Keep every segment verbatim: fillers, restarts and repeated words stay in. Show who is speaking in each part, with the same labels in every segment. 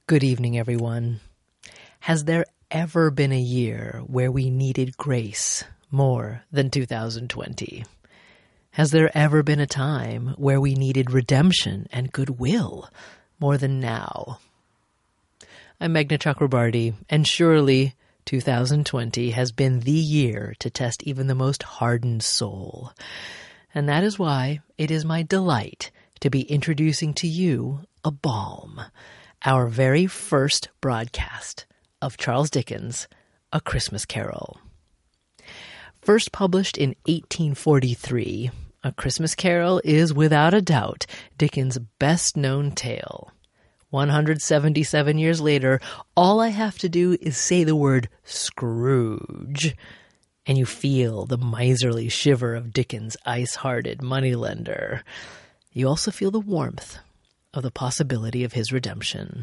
Speaker 1: Good evening, everyone. Has there ever been a year where we needed grace more than two thousand twenty? Has there ever been a time where we needed redemption and goodwill more than now? I'm Meghna Chakrabarty, and surely two thousand twenty has been the year to test even the most hardened soul. And that is why it is my delight to be introducing to you a balm, our very first broadcast of Charles Dickens' A Christmas Carol. First published in eighteen forty-three, A Christmas Carol is without a doubt Dickens' best-known tale. one hundred seventy-seven years later, all I have to do is say the word Scrooge, and you feel the miserly shiver of Dickens' ice-hearted moneylender. You also feel the warmth of the possibility of his redemption.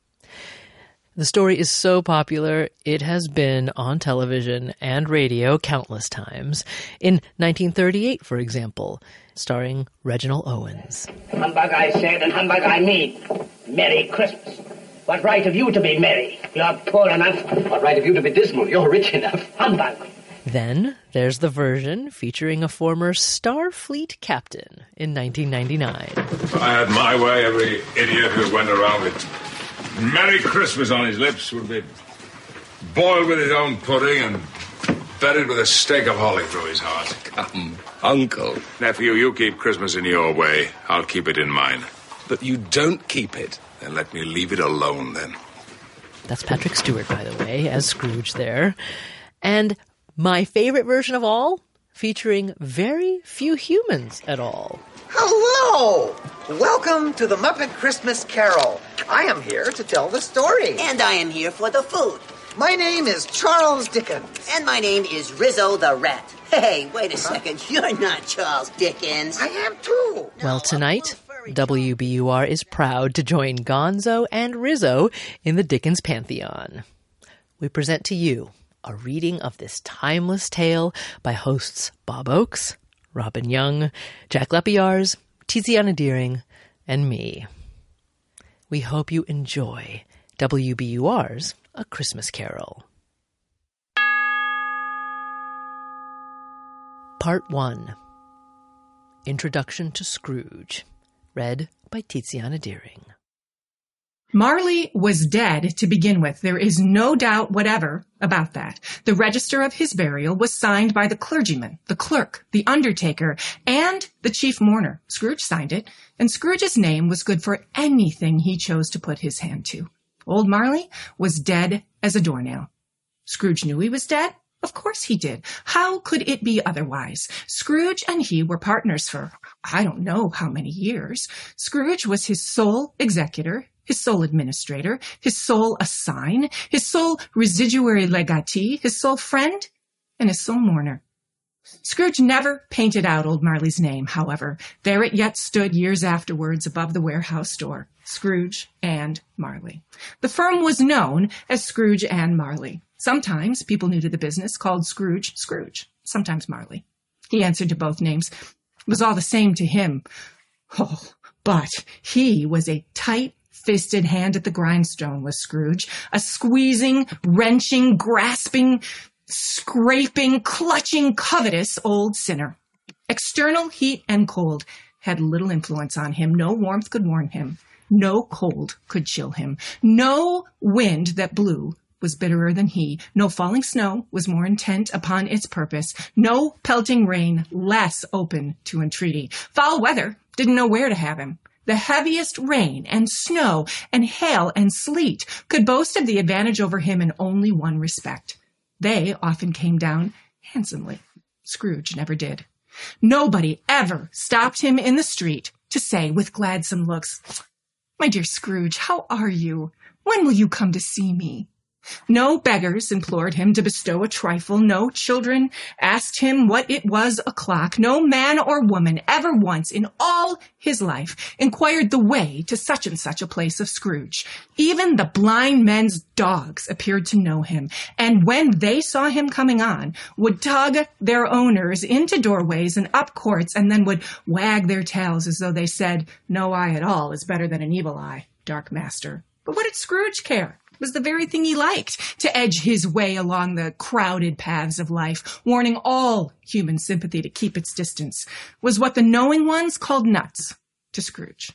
Speaker 1: The story is so popular, it has been on television and radio countless times. In nineteen thirty-eight, for example, starring Reginald Owens.
Speaker 2: Humbug I said, and humbug I mean. Merry Christmas. What right have you to be merry? You're poor enough.
Speaker 3: What right have you to be dismal? You're rich enough.
Speaker 2: Humbug.
Speaker 1: Then there's the version featuring a former Starfleet captain in nineteen ninety-nine.
Speaker 4: If I had my way, every idiot who went around with Merry Christmas on his lips would be boiled with his own pudding and bedded with a stake of holly through his heart.
Speaker 3: Come, Uncle.
Speaker 4: Nephew, you keep Christmas in your way. I'll keep it in mine.
Speaker 3: But you don't keep it.
Speaker 4: Then let me leave it alone, then.
Speaker 1: That's Patrick Stewart, by the way, as Scrooge there. And my favorite version of all, featuring very few humans at all.
Speaker 5: Hello! Welcome to the Muppet Christmas Carol. I am here to tell the story.
Speaker 6: And I am here for the food.
Speaker 5: My name is Charles Dickens.
Speaker 6: And my name is Rizzo the Rat. Hey, wait a second. You're not Charles Dickens.
Speaker 5: I am too.
Speaker 1: Well, tonight, W B U R is proud to join Gonzo and Rizzo in the Dickens Pantheon. We present to you a reading of this timeless tale by hosts Bob Oakes, Robin Young, Jack Lepiarz, Tiziana Deering, and me. We hope you enjoy W B U R's A Christmas Carol. Part one. Introduction to Scrooge. Read by Tiziana Deering.
Speaker 7: Marley was dead to begin with. There is no doubt whatever about that. The register of his burial was signed by the clergyman, the clerk, the undertaker, and the chief mourner. Scrooge signed it, and Scrooge's name was good for anything he chose to put his hand to. Old Marley was dead as a doornail. Scrooge knew he was dead. Of course he did. How could it be otherwise? Scrooge and he were partners for I don't know how many years. Scrooge was his sole executor, his sole administrator, his sole assign, his sole residuary legatee, his sole friend, and his sole mourner. Scrooge never painted out old Marley's name, however. There it yet stood years afterwards above the warehouse door. Scrooge and Marley. The firm was known as Scrooge and Marley. Sometimes people new to the business called Scrooge Scrooge, sometimes Marley. He answered to both names. It was all the same to him. Oh, but he was a tight-fisted hand at the grindstone, was Scrooge. A squeezing, wrenching, grasping, scraping, clutching, covetous old sinner. External heat and cold had little influence on him. No warmth could warm him. No cold could chill him. No wind that blew was bitterer than he. No falling snow was more intent upon its purpose. No pelting rain less open to entreaty. Foul weather didn't know where to have him. The heaviest rain and snow and hail and sleet could boast of the advantage over him in only one respect. They often came down handsomely. Scrooge never did. Nobody ever stopped him in the street to say with gladsome looks, "My dear Scrooge, how are you? When will you come to see me?" No beggars implored him to bestow a trifle. No children asked him what it was o'clock. No man or woman ever once in all his life inquired the way to such and such a place of Scrooge. Even the blind men's dogs appeared to know him, and when they saw him coming on, would tug their owners into doorways and up courts, and then would wag their tails as though they said, "No eye at all is better than an evil eye, dark master." But what did Scrooge care? It was the very thing he liked, to edge his way along the crowded paths of life, warning all human sympathy to keep its distance, was what the knowing ones called nuts to Scrooge.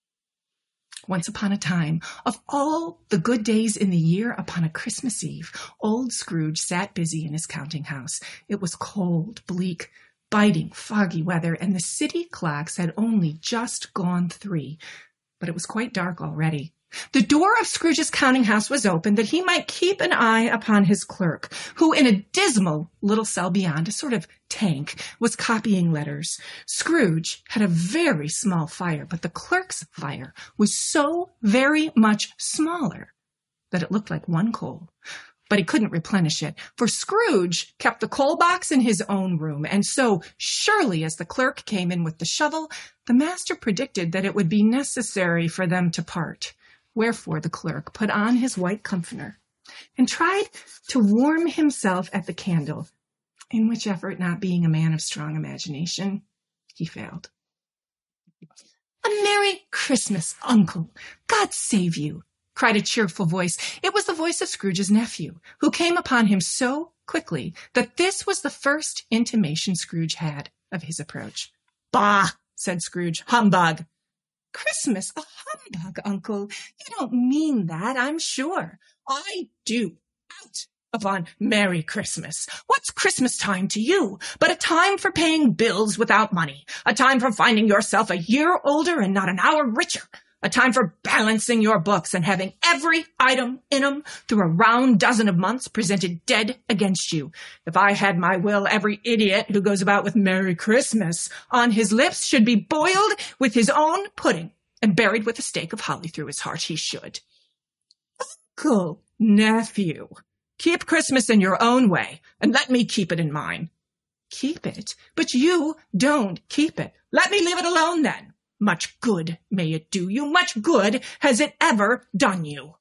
Speaker 7: Once upon a time, of all the good days in the year, upon a Christmas Eve, old Scrooge sat busy in his counting house. It was cold, bleak, biting, foggy weather, and the city clocks had only just gone three. But it was quite dark already. The door of Scrooge's counting house was open that he might keep an eye upon his clerk, who in a dismal little cell beyond, a sort of tank, was copying letters. Scrooge had a very small fire, but the clerk's fire was so very much smaller that it looked like one coal. But he couldn't replenish it, for Scrooge kept the coal box in his own room, and so surely as the clerk came in with the shovel, the master predicted that it would be necessary for them to part. Wherefore the clerk put on his white comforter and tried to warm himself at the candle, in which effort, not being a man of strong imagination, he failed. "A Merry Christmas, Uncle! God save you!" cried a cheerful voice. It was the voice of Scrooge's nephew, who came upon him so quickly that this was the first intimation Scrooge had of his approach. "Bah!" said Scrooge. "Humbug!" "Christmas, a humbug, Uncle. You don't mean that, I'm sure." "I do. Out upon Merry Christmas. What's Christmas time to you but a time for paying bills without money, a time for finding yourself a year older and not an hour richer, a time for balancing your books and having every item in 'em through a round dozen of months presented dead against you. If I had my will, every idiot who goes about with Merry Christmas on his lips should be boiled with his own pudding and buried with a stake of holly through his heart. He should." "Uncle, nephew, keep Christmas in your own way and let me keep it in mine." "Keep it? But you don't keep it." "Let me leave it alone then. Much good may it do you. Much good has it ever done you."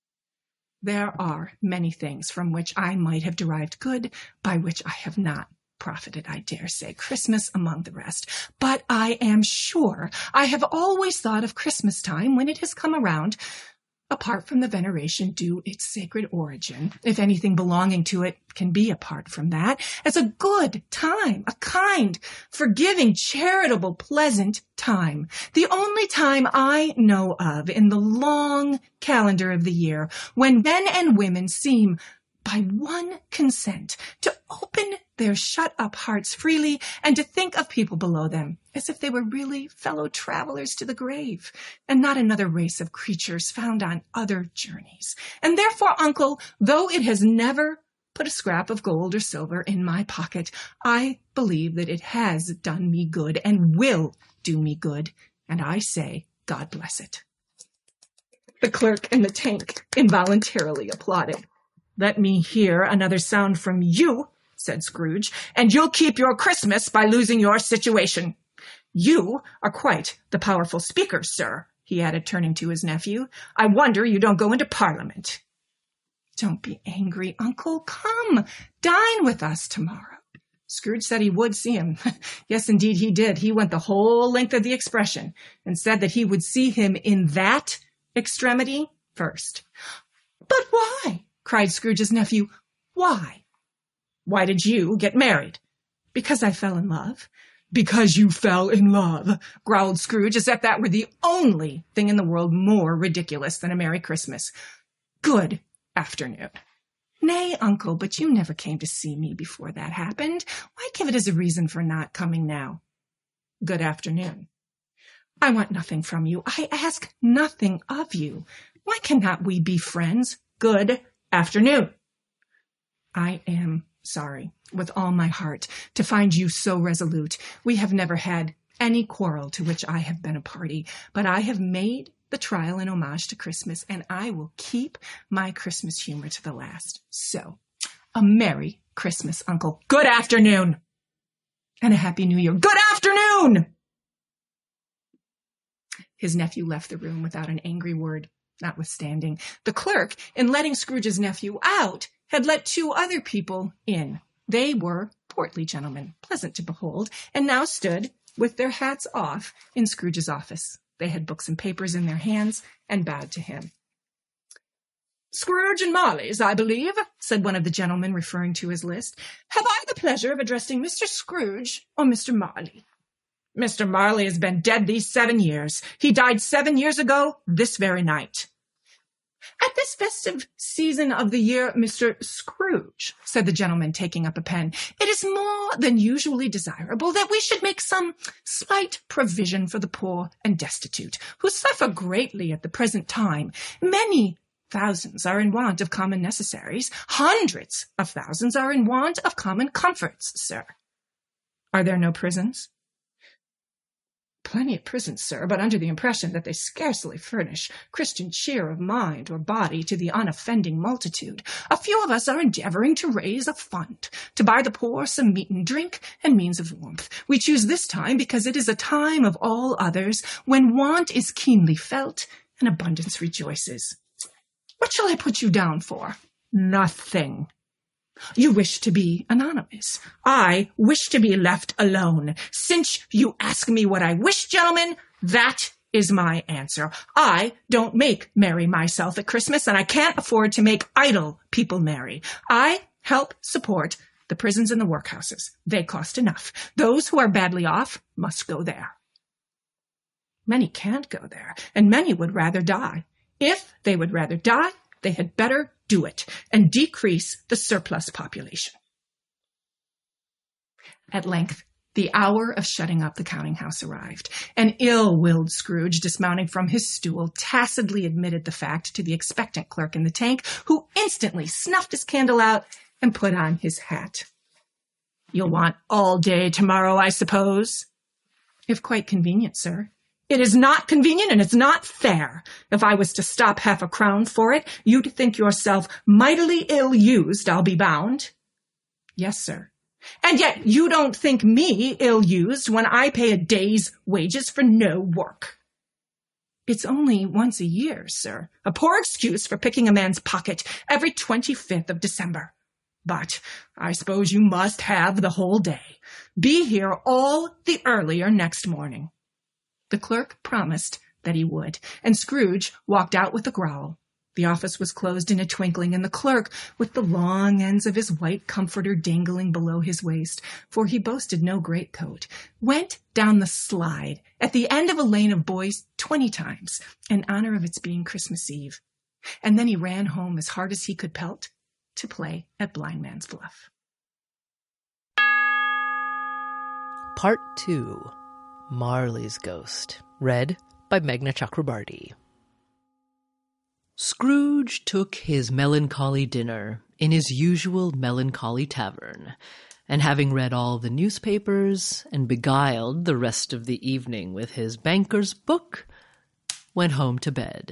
Speaker 7: There are many things from which I might have derived good, by which I have not profited, I dare say, Christmas among the rest. But I am sure I have always thought of Christmas time, when it has come around, apart from the veneration due its sacred origin, if anything belonging to it can be apart from that, as a good time, a kind, forgiving, charitable, pleasant time. The only time I know of in the long calendar of the year when men and women seem, by one consent, to open their shut-up hearts freely and to think of people below them as if they were really fellow travelers to the grave and not another race of creatures found on other journeys. And therefore, Uncle, though it has never put a scrap of gold or silver in my pocket, I believe that it has done me good and will do me good, and I say, God bless it. The clerk and the tank involuntarily applauded. "Let me hear another sound from you," said Scrooge, "and you'll keep your Christmas by losing your situation. You are quite the powerful speaker, sir," he added, turning to his nephew. "I wonder you don't go into Parliament." "Don't be angry, Uncle. Come, dine with us tomorrow." Scrooge said he would see him. Yes, indeed, he did. He went the whole length of the expression and said that he would see him in that extremity first. "But why?" cried Scrooge's nephew. "Why?" "Why did you get married?" "Because I fell in love." "Because you fell in love," growled Scrooge, as if that were the only thing in the world more ridiculous than a Merry Christmas. "Good afternoon." "Nay, Uncle, but you never came to see me before that happened. Why give it as a reason for not coming now?" "Good afternoon." "I want nothing from you. I ask nothing of you. Why cannot we be friends? Good afternoon." "I am sorry, with all my heart, to find you so resolute. We have never had any quarrel to which I have been a party, but I have made the trial in homage to Christmas, and I will keep my Christmas humor to the last. So, a Merry Christmas, Uncle. Good afternoon. And a Happy New Year. Good afternoon! His nephew left the room without an angry word. Notwithstanding, the clerk, in letting Scrooge's nephew out, had let two other people in. They were portly gentlemen, pleasant to behold, and now stood, with their hats off, in Scrooge's office. They had books and papers in their hands, and bowed to him. Scrooge and Marley's, I believe, said one of the gentlemen, referring to his list. Have I the pleasure of addressing Mister Scrooge or Mister Marley? Mister Marley has been dead these seven years. He died seven years ago this very night. At this festive season of the year, Mister Scrooge, said the gentleman, taking up a pen, it is more than usually desirable that we should make some slight provision for the poor and destitute, who suffer greatly at the present time. Many thousands are in want of common necessaries. Hundreds of thousands are in want of common comforts, sir. Are there no prisons? Plenty of prisons, sir, but under the impression that they scarcely furnish Christian cheer of mind or body to the unoffending multitude. A few of us are endeavoring to raise a fund to buy the poor some meat and drink and means of warmth. We choose this time because it is a time of all others when want is keenly felt and abundance rejoices. What shall I put you down for? Nothing. You wish to be anonymous. I wish to be left alone. Since you ask me what I wish, gentlemen, that is my answer. I don't make merry myself at Christmas, and I can't afford to make idle people merry. I help support the prisons and the workhouses. They cost enough. Those who are badly off must go there. Many can't go there, and many would rather die. If they would rather die, they had better do it and decrease the surplus population. At length, the hour of shutting up the counting-house arrived. An ill-willed Scrooge, dismounting from his stool, tacitly admitted the fact to the expectant clerk in the tank, who instantly snuffed his candle out and put on his hat. You'll want all day tomorrow, I suppose? If quite convenient, sir. It is not convenient and it's not fair. If I was to stop half a crown for it, you'd think yourself mightily ill-used, I'll be bound. Yes, sir. And yet you don't think me ill-used when I pay a day's wages for no work. It's only once a year, sir. A poor excuse for picking a man's pocket every twenty-fifth of December. But I suppose you must have the whole day. Be here all the earlier next morning. The clerk promised that he would, and Scrooge walked out with a growl. The office was closed in a twinkling, and the clerk, with the long ends of his white comforter dangling below his waist, for he boasted no greatcoat, went down the slide at the end of a lane of boys twenty times, in honor of its being Christmas Eve. And then he ran home as hard as he could pelt to play at Blind Man's Bluff.
Speaker 1: Part two. Marley's Ghost, read by Meghna Chakrabarty. Scrooge took his melancholy dinner in his usual melancholy tavern, and having read all the newspapers and beguiled the rest of the evening with his banker's book, went home to bed.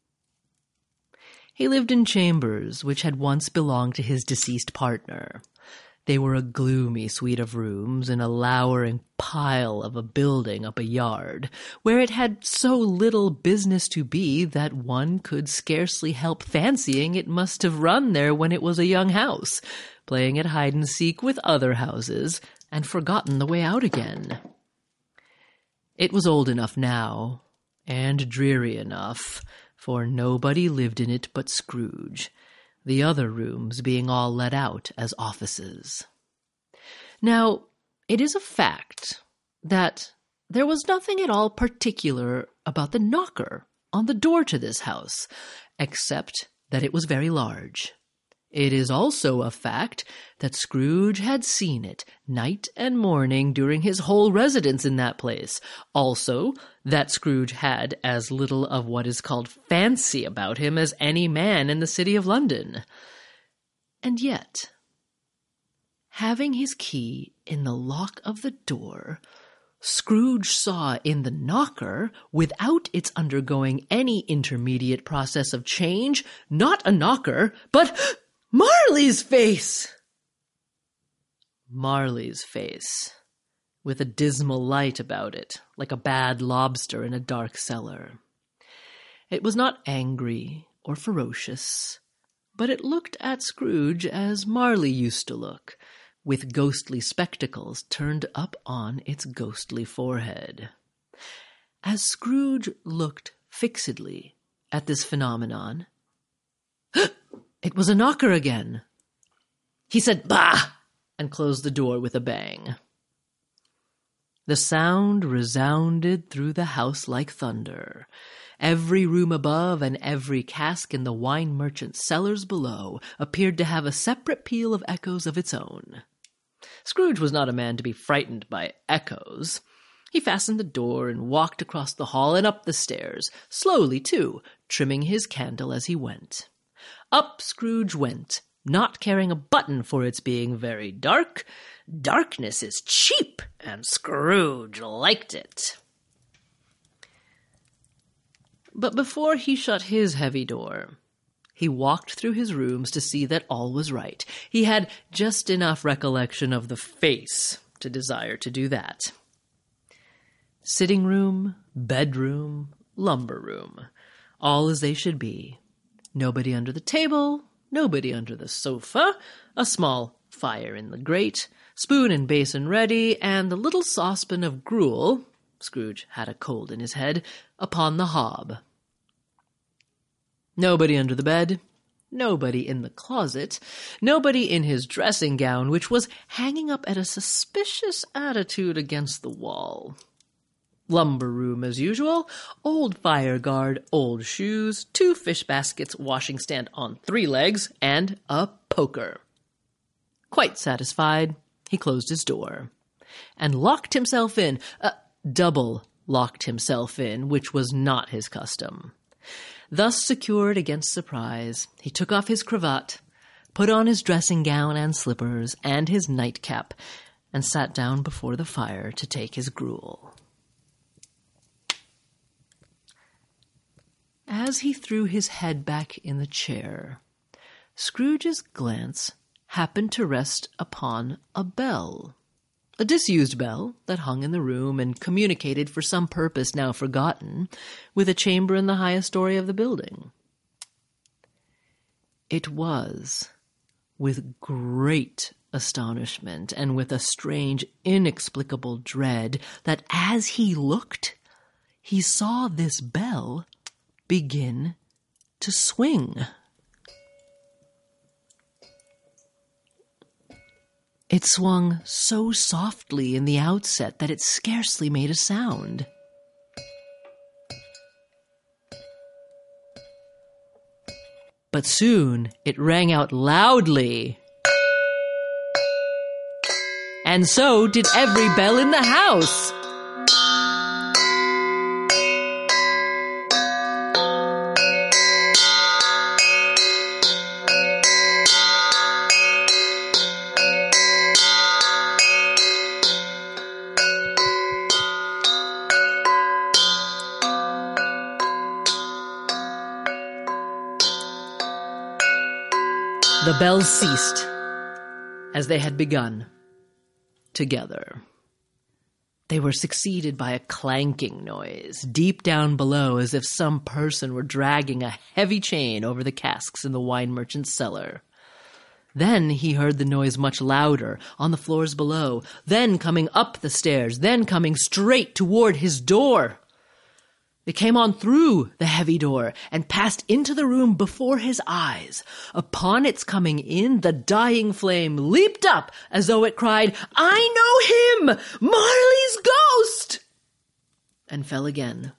Speaker 1: He lived in chambers which had once belonged to his deceased partner. They were a gloomy suite of rooms in a lowering pile of a building up a yard, where it had so little business to be that one could scarcely help fancying it must have run there when it was a young house, playing at hide-and-seek with other houses, and forgotten the way out again. It was old enough now, and dreary enough, for nobody lived in it but Scrooge, the other rooms being all let out as offices. Now, it is a fact that there was nothing at all particular about the knocker on the door to this house, except that it was very large. It is also a fact that Scrooge had seen it night and morning during his whole residence in that place. Also, that Scrooge had as little of what is called fancy about him as any man in the city of London. And yet, having his key in the lock of the door, Scrooge saw in the knocker, without its undergoing any intermediate process of change, not a knocker, but Marley's face! Marley's face, with a dismal light about it, like a bad lobster in a dark cellar. It was not angry or ferocious, but it looked at Scrooge as Marley used to look, with ghostly spectacles turned up on its ghostly forehead. As Scrooge looked fixedly at this phenomenon, It was a knocker again. He said, "Bah!" and closed the door with a bang. The sound resounded through the house like thunder. Every room above and every cask in the wine merchant's cellars below appeared to have a separate peal of echoes of its own. Scrooge was not a man to be frightened by echoes. He fastened the door and walked across the hall and up the stairs, slowly too, trimming his candle as he went. Up Scrooge went, not caring a button for its being very dark. Darkness is cheap, and Scrooge liked it. But before he shut his heavy door, he walked through his rooms to see that all was right. He had just enough recollection of the face to desire to do that. Sitting room, bedroom, lumber room, all as they should be. Nobody under the table, nobody under the sofa, a small fire in the grate, spoon and basin ready, and the little saucepan of gruel, Scrooge had a cold in his head, upon the hob. Nobody under the bed, nobody in the closet, nobody in his dressing gown, which was hanging up at a suspicious attitude against the wall. Lumber room as usual, old fire guard, old shoes, two fish baskets, washing stand on three legs, and a poker. Quite satisfied, he closed his door, and locked himself in, uh, double locked himself in, which was not his custom. Thus secured against surprise, he took off his cravat, put on his dressing gown and slippers, and his nightcap, and sat down before the fire to take his gruel. As he threw his head back in the chair, Scrooge's glance happened to rest upon a bell, a disused bell that hung in the room and communicated for some purpose now forgotten with a chamber in the highest story of the building. It was, with great astonishment and with a strange, inexplicable dread, that as he looked, he saw this bell begin to swing. It swung so softly in the outset that it scarcely made a sound. But soon it rang out loudly. And so did every bell in the house. The bells ceased, as they had begun, together. They were succeeded by a clanking noise, deep down below, as if some person were dragging a heavy chain over the casks in the wine merchant's cellar. Then he heard the noise much louder, on the floors below, then coming up the stairs, then coming straight toward his door. It came on through the heavy door and passed into the room before his eyes. Upon its coming in, the dying flame leaped up as though it cried, "I know him! Marley's ghost!" and fell again.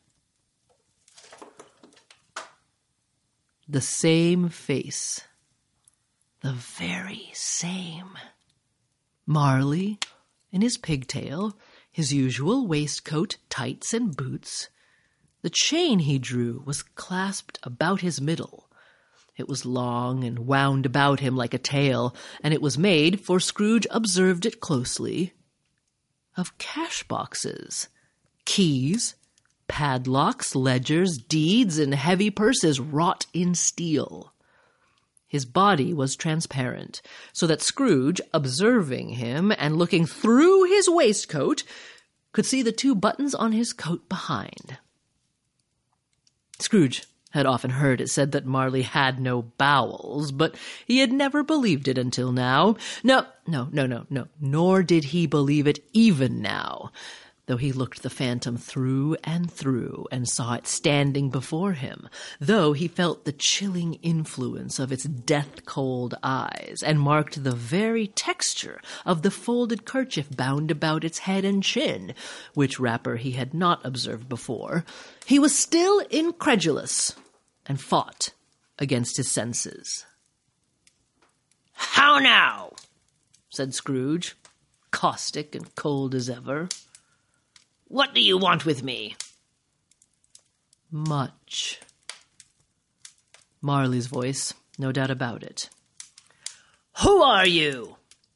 Speaker 1: The same face. The very same. Marley, in his pigtail, his usual waistcoat, tights, and boots. The chain he drew was clasped about his middle. It was long and wound about him like a tail, and it was made, for Scrooge observed it closely, of cash boxes, keys, padlocks, ledgers, deeds, and heavy purses wrought in steel. His body was transparent, so that Scrooge, observing him and looking through his waistcoat, could see the two buttons on his coat behind. Scrooge had often heard it said that Marley had no bowels, but he had never believed it until now. No, no, no, no, no, nor did he believe it even now. though he looked the phantom through and through and saw it standing before him, though he felt the chilling influence of its death-cold eyes and marked the very texture of the folded kerchief bound about its head and chin, which wrapper he had not observed before, he was still incredulous and fought against his senses.
Speaker 2: "How now?"
Speaker 1: said Scrooge, caustic and cold as ever.
Speaker 2: "What do you want with me?"
Speaker 1: Much. Marley's voice, no doubt about it.
Speaker 2: "Who are you?"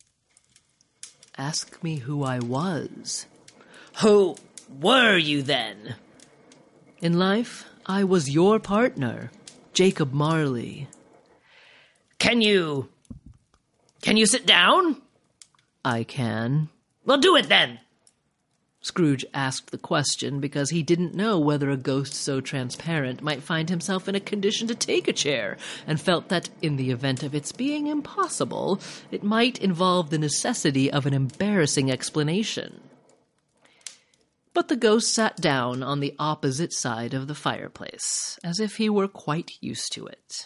Speaker 1: Ask me who I was.
Speaker 2: "Who were you then?"
Speaker 1: In life, I was your partner, Jacob Marley.
Speaker 2: Can you... Can you sit down?
Speaker 1: I can.
Speaker 2: Well, do it then.
Speaker 1: Scrooge asked the question because he didn't know whether a ghost so transparent might find himself in a condition to take a chair, and felt that, in the event of its being impossible, it might involve the necessity of an embarrassing explanation. But the ghost sat down on the opposite side of the fireplace, as if he were quite used to it.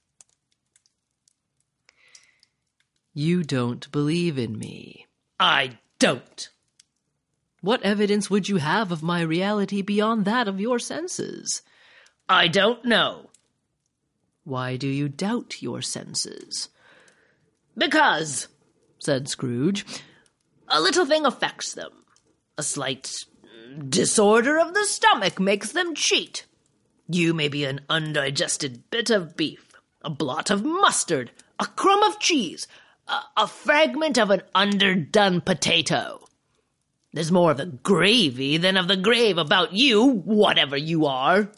Speaker 1: You don't believe in me.
Speaker 2: I don't.
Speaker 1: What evidence would you have of my reality beyond that of your senses?
Speaker 2: I don't know.
Speaker 1: Why do you doubt your senses?
Speaker 2: Because,
Speaker 1: said Scrooge,
Speaker 2: a little thing affects them. A slight disorder of the stomach makes them cheat. You may be an undigested bit of beef, a blot of mustard, a crumb of cheese, a, a fragment of an underdone potato. There's more of the gravy than of the grave about you, whatever you are.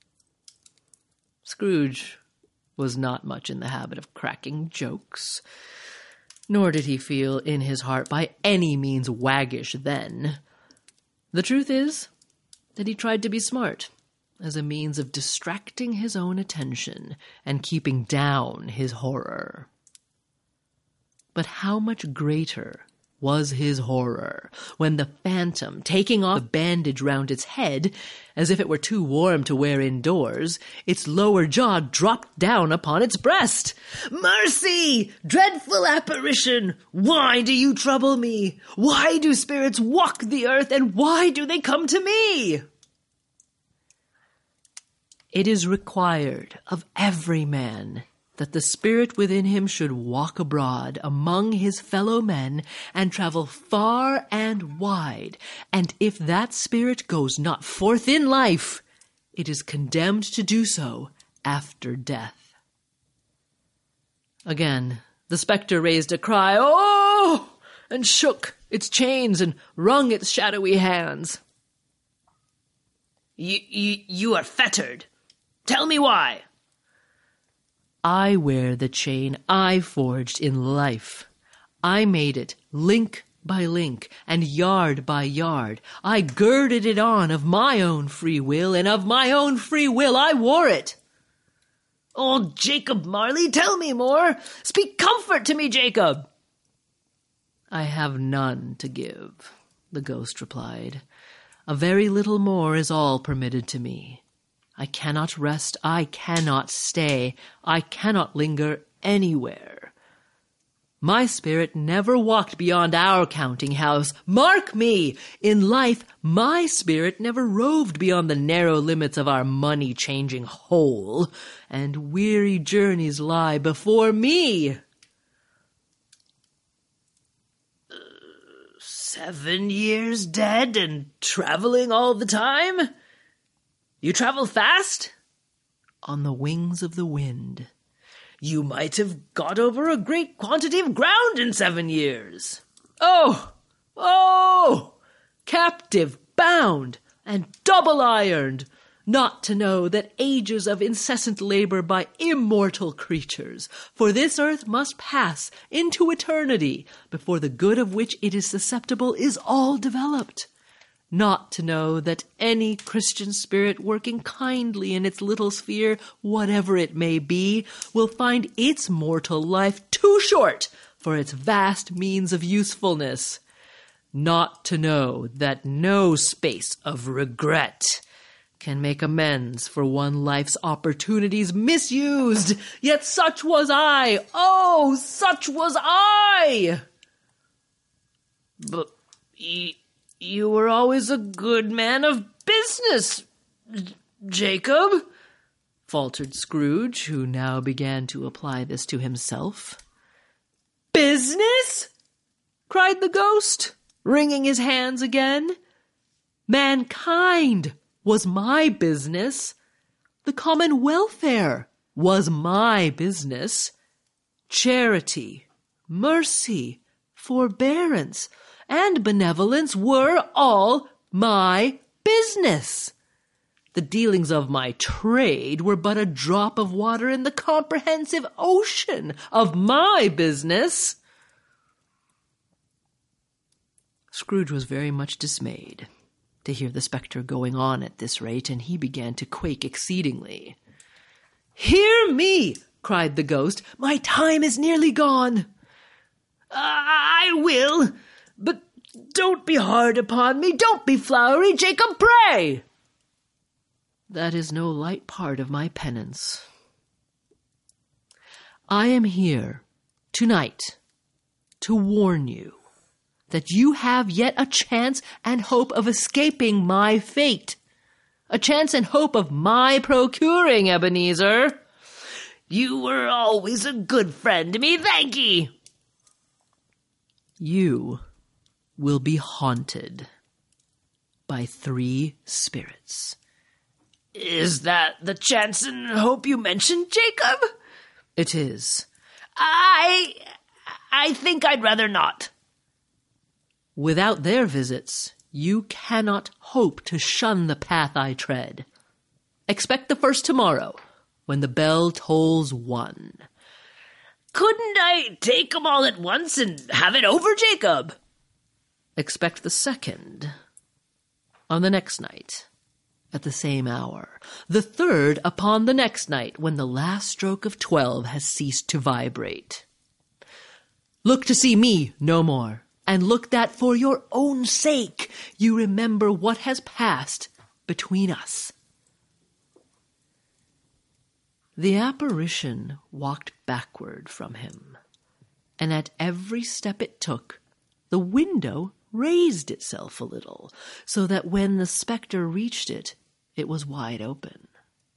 Speaker 1: Scrooge was not much in the habit of cracking jokes, nor did he feel in his heart by any means waggish then. The truth is that he tried to be smart, as a means of distracting his own attention and keeping down his horror. But how much greater was his horror when the phantom, taking off the bandage round its head, as if it were too warm to wear indoors, its lower jaw dropped down upon its breast.
Speaker 2: Mercy! Dreadful apparition! Why do you trouble me? Why do spirits walk the earth, and why do they come to me?
Speaker 1: It is required of every man that the spirit within him should walk abroad among his fellow men and travel far and wide, and if that spirit goes not forth in life, it is condemned to do so after death. Again, the spectre raised a cry, "Oh!" and shook its chains and wrung its shadowy hands.
Speaker 2: You, you, you are fettered. Tell me why.
Speaker 1: I wear the chain I forged in life. I made it link by link and yard by yard. I girded it on of my own free will, and of my own free will I wore it.
Speaker 2: Oh, Jacob Marley, tell me more. Speak comfort to me, Jacob.
Speaker 1: I have none to give, the ghost replied. A very little more is all permitted to me. I cannot rest, I cannot stay, I cannot linger anywhere. My spirit never walked beyond our counting house. Mark me! In life, my spirit never roved beyond the narrow limits of our money-changing hole, and weary journeys lie before me.
Speaker 2: Uh, seven years dead and traveling all the time? You travel fast?
Speaker 1: On the wings of the wind.
Speaker 2: You might have got over a great quantity of ground in seven years.
Speaker 1: Oh! Oh! Captive, bound, and double-ironed, not to know that ages of incessant labor by immortal creatures, for this earth must pass into eternity before the good of which it is susceptible is all developed. Not to know that any Christian spirit working kindly in its little sphere, whatever it may be, will find its mortal life too short for its vast means of usefulness. not to know that no space of regret can make amends for one life's opportunities misused. Yet such was I. Oh, such was I.
Speaker 2: But you, you were always a good man of business, Jacob,
Speaker 1: faltered Scrooge, who now began to apply this to himself. Business? Cried the ghost, wringing his hands again. Mankind was my business. The common welfare was my business. Charity, mercy, forbearance, and benevolence were all my business. The dealings of my trade were but a drop of water in the comprehensive ocean of my business. Scrooge was very much dismayed to hear the spectre going on at this rate, and he began to quake exceedingly. "Hear me!" cried the ghost. "My time is nearly gone."
Speaker 2: I will, but don't be hard upon me. Don't be flowery, Jacob, pray.
Speaker 1: That is no light part of my penance. I am here tonight to warn you that you have yet a chance and hope of escaping my fate. A chance and hope of my procuring, Ebenezer.
Speaker 2: You were always a good friend to me, thank ye.
Speaker 1: You will be haunted by three spirits.
Speaker 2: Is that the chance and hope you mentioned, Jacob?
Speaker 1: It is.
Speaker 2: I... I think I'd rather not.
Speaker 1: Without their visits, you cannot hope to shun the path I tread. Expect the first tomorrow, when the bell tolls one.
Speaker 2: Couldn't I take them all at once and have it over, Jacob?
Speaker 1: Expect the second on the next night, at the same hour. The third upon the next night, when the last stroke of twelve has ceased to vibrate. Look to see me no more, and look that for your own sake you remember what has passed between us. The apparition walked backward from him, and at every step it took, the window raised itself a little, so that when the spectre reached it, it was wide open.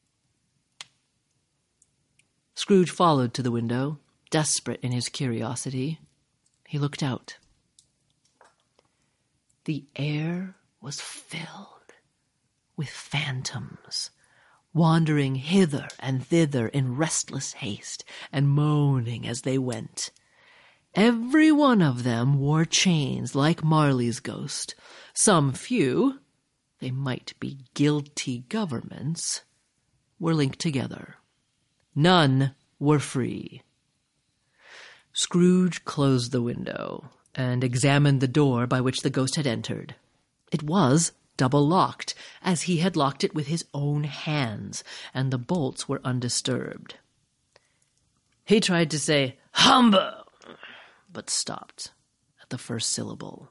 Speaker 1: Scrooge followed to the window, desperate in his curiosity. He looked out. The air was filled with phantoms, wandering hither and thither in restless haste, and moaning as they went. Every one of them wore chains like Marley's ghost. Some few, they might be guilty governments, were linked together. None were free. Scrooge closed the window and examined the door by which the ghost had entered. It was double-locked, as he had locked it with his own hands, and the bolts were undisturbed. He tried to say, "Humbug," but stopped at the first syllable.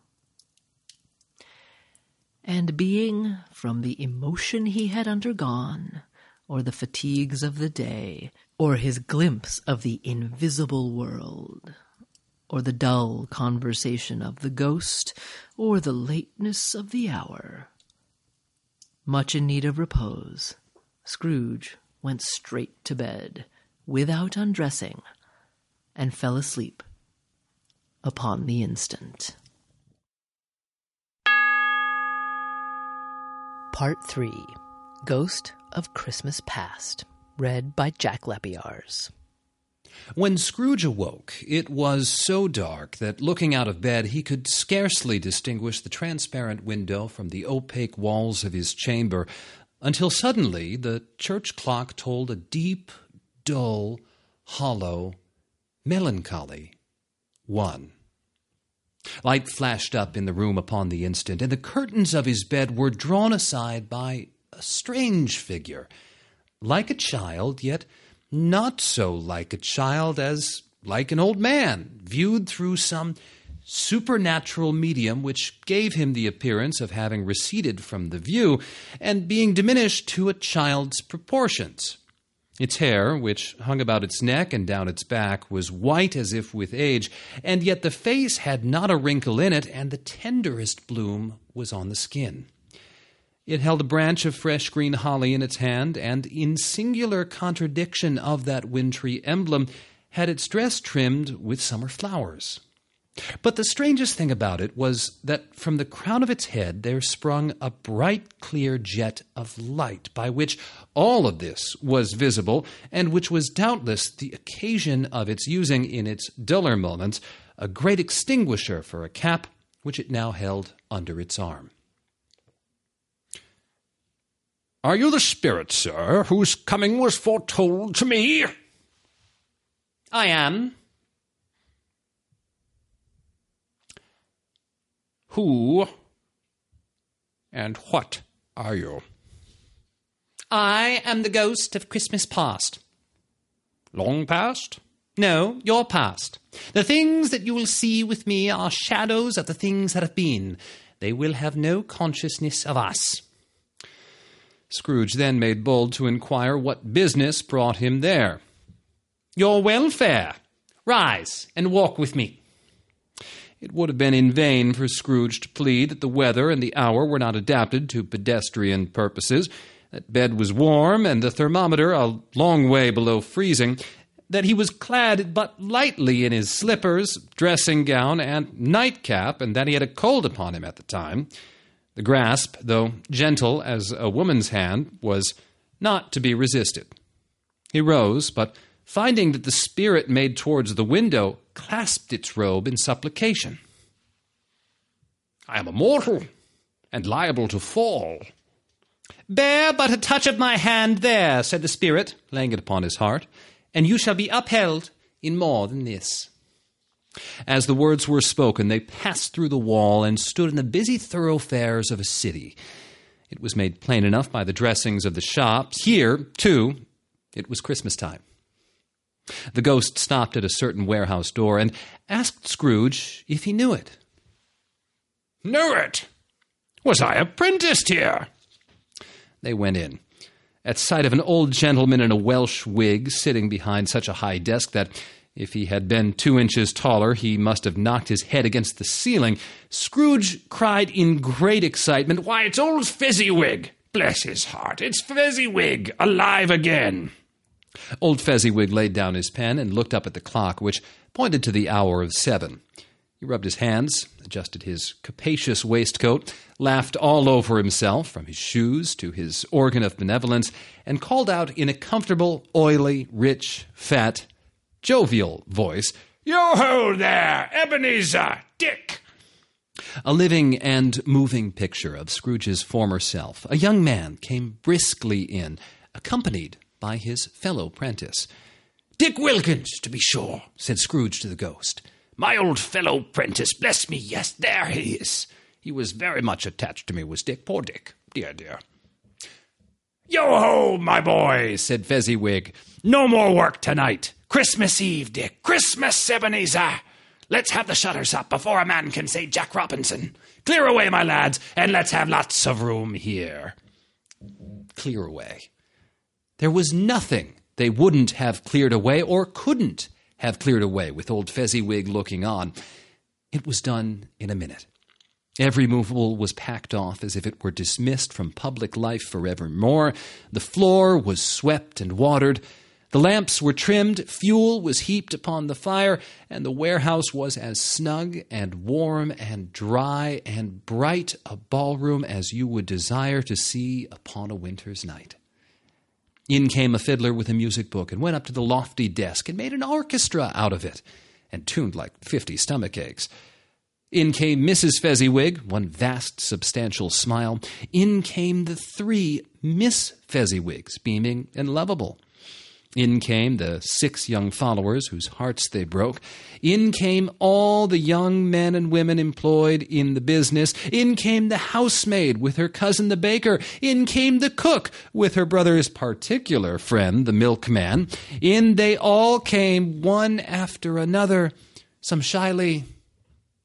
Speaker 1: And being, from the emotion he had undergone, or the fatigues of the day, or his glimpse of the invisible world, or the dull conversation of the ghost, or the lateness of the hour, much in need of repose, Scrooge went straight to bed, without undressing, and fell asleep upon the instant. Part three, Ghost of Christmas Past, read by Jack Lepiars.
Speaker 8: When Scrooge awoke, it was so dark that looking out of bed he could scarcely distinguish the transparent window from the opaque walls of his chamber, until suddenly the church clock tolled a deep, dull, hollow, melancholy one. Light flashed up in the room upon the instant, and the curtains of his bed were drawn aside by a strange figure, like a child, yet not so like a child as like an old man, viewed through some supernatural medium which gave him the appearance of having receded from the view and being diminished to a child's proportions. Its hair, which hung about its neck and down its back, was white as if with age, and yet the face had not a wrinkle in it, and the tenderest bloom was on the skin. It held a branch of fresh green holly in its hand, and in singular contradiction of that wintry emblem, had its dress trimmed with summer flowers. But the strangest thing about it was that from the crown of its head there sprung a bright, clear jet of light, by which all of this was visible, and which was doubtless the occasion of its using in its duller moments a great extinguisher for a cap which it now held under its arm.
Speaker 9: "Are you the spirit, sir, whose coming was foretold to me?"
Speaker 8: "I am."
Speaker 9: "Who and what are you?"
Speaker 8: "I am the ghost of Christmas past."
Speaker 9: "Long past?"
Speaker 8: "No, your past. The things that you will see with me are shadows of the things that have been. They will have no consciousness of us." Scrooge then made bold to inquire what business brought him there. "Your welfare. Rise and walk with me." It would have been in vain for Scrooge to plead that the weather and the hour were not adapted to pedestrian purposes, that bed was warm and the thermometer a long way below freezing, that he was clad but lightly in his slippers, dressing gown, and nightcap, and that he had a cold upon him at the time. The grasp, though gentle as a woman's hand, was not to be resisted. He rose, but finding that the spirit made towards the window, clasped its robe in supplication.
Speaker 9: "I am a mortal, and liable to fall."
Speaker 8: "Bear but a touch of my hand there," said the spirit, laying it upon his heart, "and you shall be upheld in more than this." As the words were spoken, they passed through the wall and stood in the busy thoroughfares of a city. It was made plain enough by the dressings of the shops. Here, too, it was Christmas time. The ghost stopped at a certain warehouse door and asked Scrooge if he knew it.
Speaker 9: "Knew it? Was I apprenticed here?"
Speaker 8: They went in. At sight of an old gentleman in a Welsh wig sitting behind such a high desk that, if he had been two inches taller, he must have knocked his head against the ceiling, Scrooge cried in great excitement,
Speaker 9: "Why, it's old Fezziwig! Bless his heart, it's Fezziwig, alive again!"
Speaker 8: Old Fezziwig laid down his pen and looked up at the clock, which pointed to the hour of seven. He rubbed his hands, adjusted his capacious waistcoat, laughed all over himself, from his shoes to his organ of benevolence, and called out in a comfortable, oily, rich, fat, jovial voice,
Speaker 9: "Yo-ho there, Ebenezer, Dick!"
Speaker 8: A living and moving picture of Scrooge's former self, a young man came briskly in, accompanied by his fellow prentice.
Speaker 9: "Dick Wilkins, to be sure," said Scrooge to the ghost. "My old fellow prentice, bless me, yes, there he is. He was very much attached to me, was Dick, poor Dick, dear, dear." "Yo-ho, my boy," said Fezziwig. "No more work tonight. Christmas Eve, Dick, Christmas, Ebenezer. Let's have the shutters up before a man can say Jack Robinson. Clear away, my lads, and let's have lots of room here."
Speaker 8: Clear away. There was nothing they wouldn't have cleared away or couldn't have cleared away with old Fezziwig looking on. It was done in a minute. Every movable was packed off as if it were dismissed from public life forevermore. The floor was swept and watered. The lamps were trimmed, fuel was heaped upon the fire, and the warehouse was as snug and warm and dry and bright a ballroom as you would desire to see upon a winter's night. In came a fiddler with a music book and went up to the lofty desk and made an orchestra out of it, and tuned like fifty stomach aches. In came Missus Fezziwig, one vast substantial smile. In came the three Miss Fezziwigs, beaming and lovable. In came the six young followers whose hearts they broke. In came all the young men and women employed in the business. In came the housemaid with her cousin the baker. In came the cook with her brother's particular friend, the milkman. In they all came, one after another, some shyly,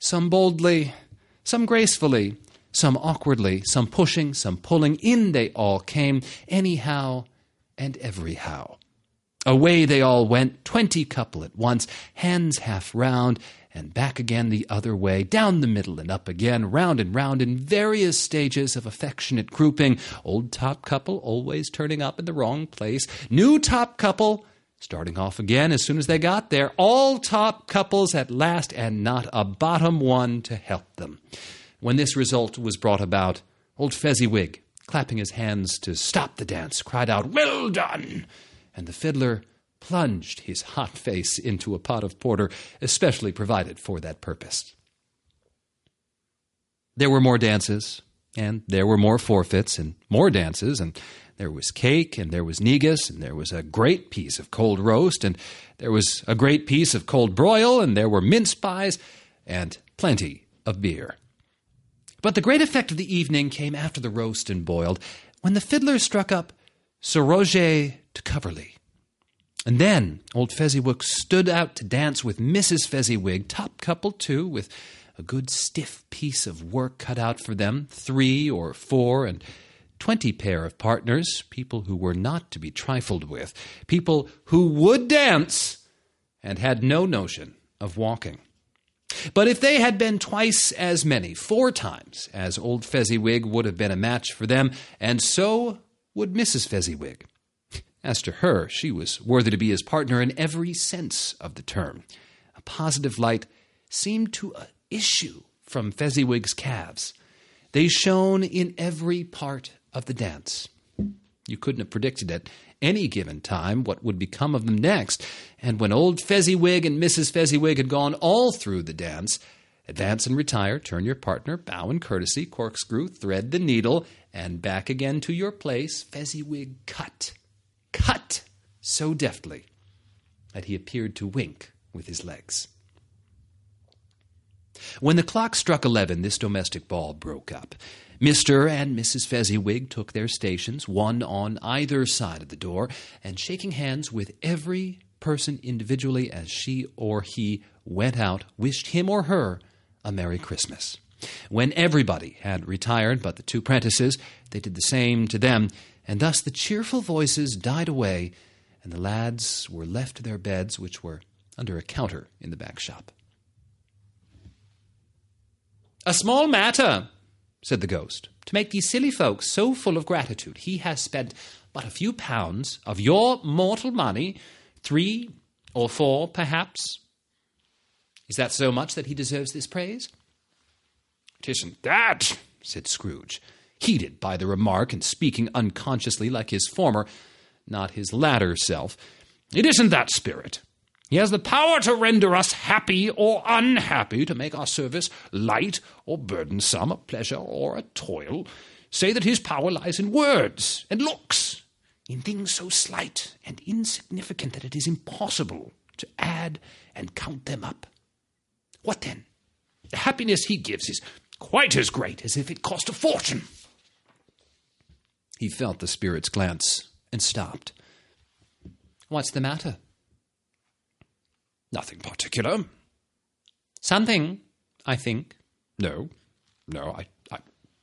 Speaker 8: Some boldly, some gracefully, some awkwardly, some pushing, some pulling. In they all came, anyhow and everyhow. Away they all went, twenty couple at once, hands half round, and back again the other way, down the middle and up again, round and round in various stages of affectionate grouping. Old top couple always turning up in the wrong place. New top couple starting off again as soon as they got there. All top couples at last, and not a bottom one to help them. When this result was brought about, old Fezziwig, clapping his hands to stop the dance, cried out, "Well done!" And the fiddler plunged his hot face into a pot of porter especially provided for that purpose. There were more dances, and there were more forfeits, and more dances, and there was cake, and there was negus, and there was a great piece of cold roast, and there was a great piece of cold broil, and there were mince pies, and plenty of beer. But the great effect of the evening came after the roast and boiled, when the fiddler struck up Sir Roger de Coverley. And then old Fezziwig stood out to dance with Missus Fezziwig, top couple too, with a good stiff piece of work cut out for them, three or four and twenty pair of partners, people who were not to be trifled with, people who would dance and had no notion of walking. But if they had been twice as many, four times, as old Fezziwig would have been a match for them, and so would Missus Fezziwig. As to her, she was worthy to be his partner in every sense of the term. A positive light seemed to uh, issue from Fezziwig's calves. They shone in every part of the dance. You couldn't have predicted at any given time what would become of them next, and when old Fezziwig and Missus Fezziwig had gone all through the dance, advance and retire, turn your partner, bow and courtesy, corkscrew, thread the needle, and back again to your place, Fezziwig cut. Cut so deftly that he appeared to wink with his legs. When the clock struck eleven, this domestic ball broke up. Mister and Missus Fezziwig took their stations, one on either side of the door, and shaking hands with every person individually as she or he went out, wished him or her a Merry Christmas. When everybody had retired but the two prentices, they did the same to them, and thus the cheerful voices died away, and the lads were left to their beds, which were under a counter in the back shop. "A small matter," said the ghost, "to make these silly folks so full of gratitude. He has spent but a few pounds of your mortal money, three or four, perhaps. Is that so much that he deserves this praise?" "'Tisn't that," said Scrooge, heated by the remark and speaking unconsciously like his former, not his latter self. "It isn't that, Spirit. He has the power to render us happy or unhappy, to make our service light or burdensome, a pleasure or a toil. Say that his power lies in words and looks, in things so slight and insignificant that it is impossible to add and count them up. What then? The happiness he gives is quite as great as if it cost a fortune." He felt the spirit's glance and stopped. "What's the matter?" "Nothing particular." "Something, I think." No, no, I, I...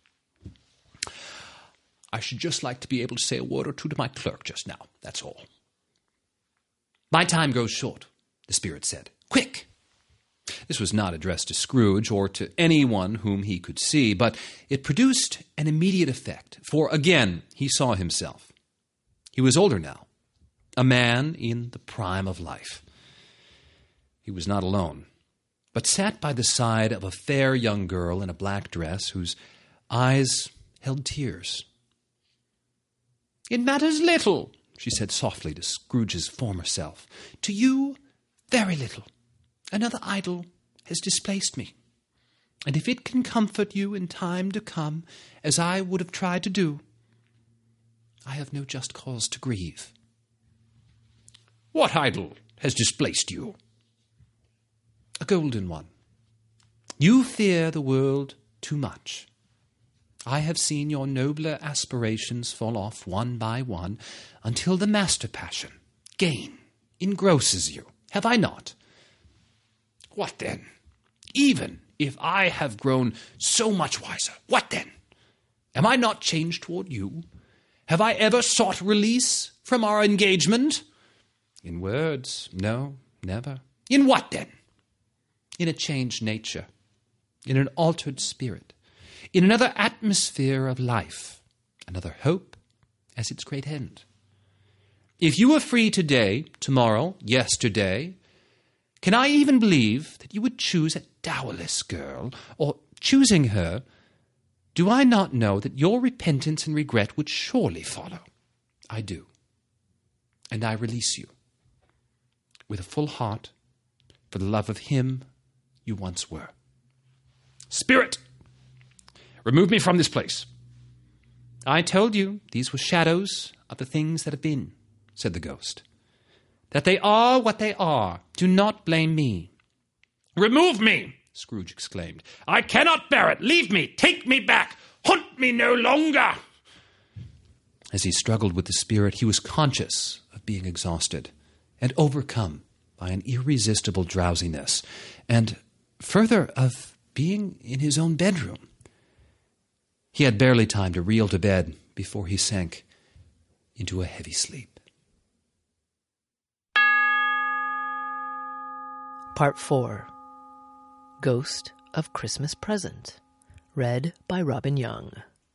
Speaker 8: I should just like to be able to say a word or two to my clerk just now, that's all." "My time grows short," the spirit said. "Quick!" This was not addressed to Scrooge or to anyone whom he could see, but it produced an immediate effect, for again he saw himself. He was older now, a man in the prime of life. He was not alone, but sat by the side of a fair young girl in a black dress whose eyes held tears. "It matters little," she said softly to Scrooge's former self. "To you, very little. Another idol has displaced me. And if it can comfort you in time to come, as I would have tried to do, I have no just cause to grieve." "What idol has displaced you?" "A golden one. You fear the world too much. I have seen your nobler aspirations fall off one by one, until the master passion, gain, engrosses you. Have I not? What then? Even
Speaker 9: If I have grown so much wiser, what then? Am I not changed toward you? Have I ever sought release from our engagement? In words, no, never. In what then? In a changed nature, in an altered spirit, in another atmosphere of life, another hope as its great end. If you were free today, tomorrow, yesterday, can I even believe that you would choose a dowerless girl, or choosing her, do I not know that your repentance and regret would surely follow? I do. And I release you with a full heart for the love of him you once were. Spirit, remove me from this place. I told you these were shadows of the things that have been, said the ghost. That they are what they are. Do not blame me. Remove me, Scrooge exclaimed. I cannot bear it. Leave me. Take me back. Haunt me no longer. As he struggled with the spirit, he was conscious of being exhausted and overcome by an irresistible drowsiness, and further, of being in his own bedroom. He had barely time to reel to bed before he sank into a heavy sleep.
Speaker 1: Part four. Ghost of Christmas Present. Read by Robin Young.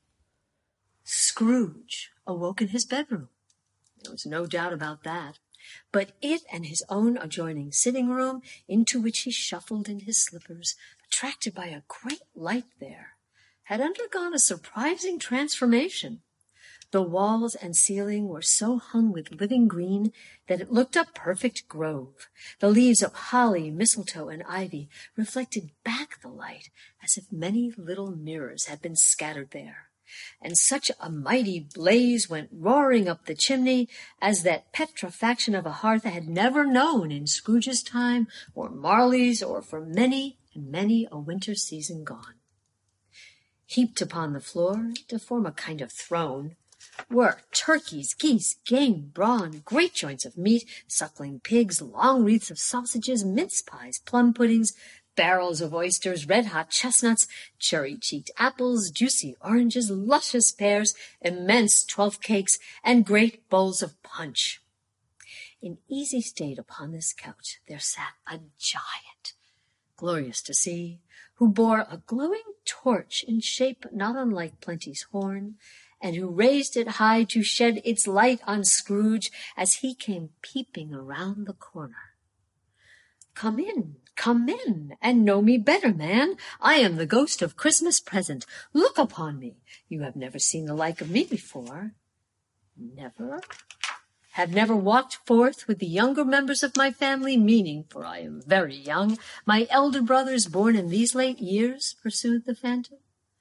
Speaker 10: Scrooge awoke in his bedroom. There was no doubt about that. But it and his own adjoining sitting room, into which he shuffled in his slippers, attracted by a great light there, had undergone a surprising transformation. The walls and ceiling were so hung with living green that it looked a perfect grove. The leaves of holly, mistletoe, and ivy reflected back the light as if many little mirrors had been scattered there. And such a mighty blaze went roaring up the chimney as that petrifaction of a hearth had never known in Scrooge's time, or Marley's, or for many and many a winter season gone. Heaped upon the floor, to form a kind of throne, were turkeys, geese, game, brawn, great joints of meat, suckling pigs, long wreaths of sausages, mince pies, plum puddings, barrels of oysters, red-hot chestnuts, cherry-cheeked apples, juicy oranges, luscious pears, immense twelfth cakes, and great bowls of punch. In easy state upon this couch there sat a giant, glorious to see, who bore a glowing torch in shape not unlike Plenty's horn, and who raised it high to shed its light on Scrooge as he came peeping around the corner. Come in, come in, and know me better, man. I am the ghost of Christmas Present. Look upon me. You have never seen the like of me before. Never? Have never walked forth with the younger members of my family, meaning, for I am very young, my elder brothers born in these late years, pursued the Phantom.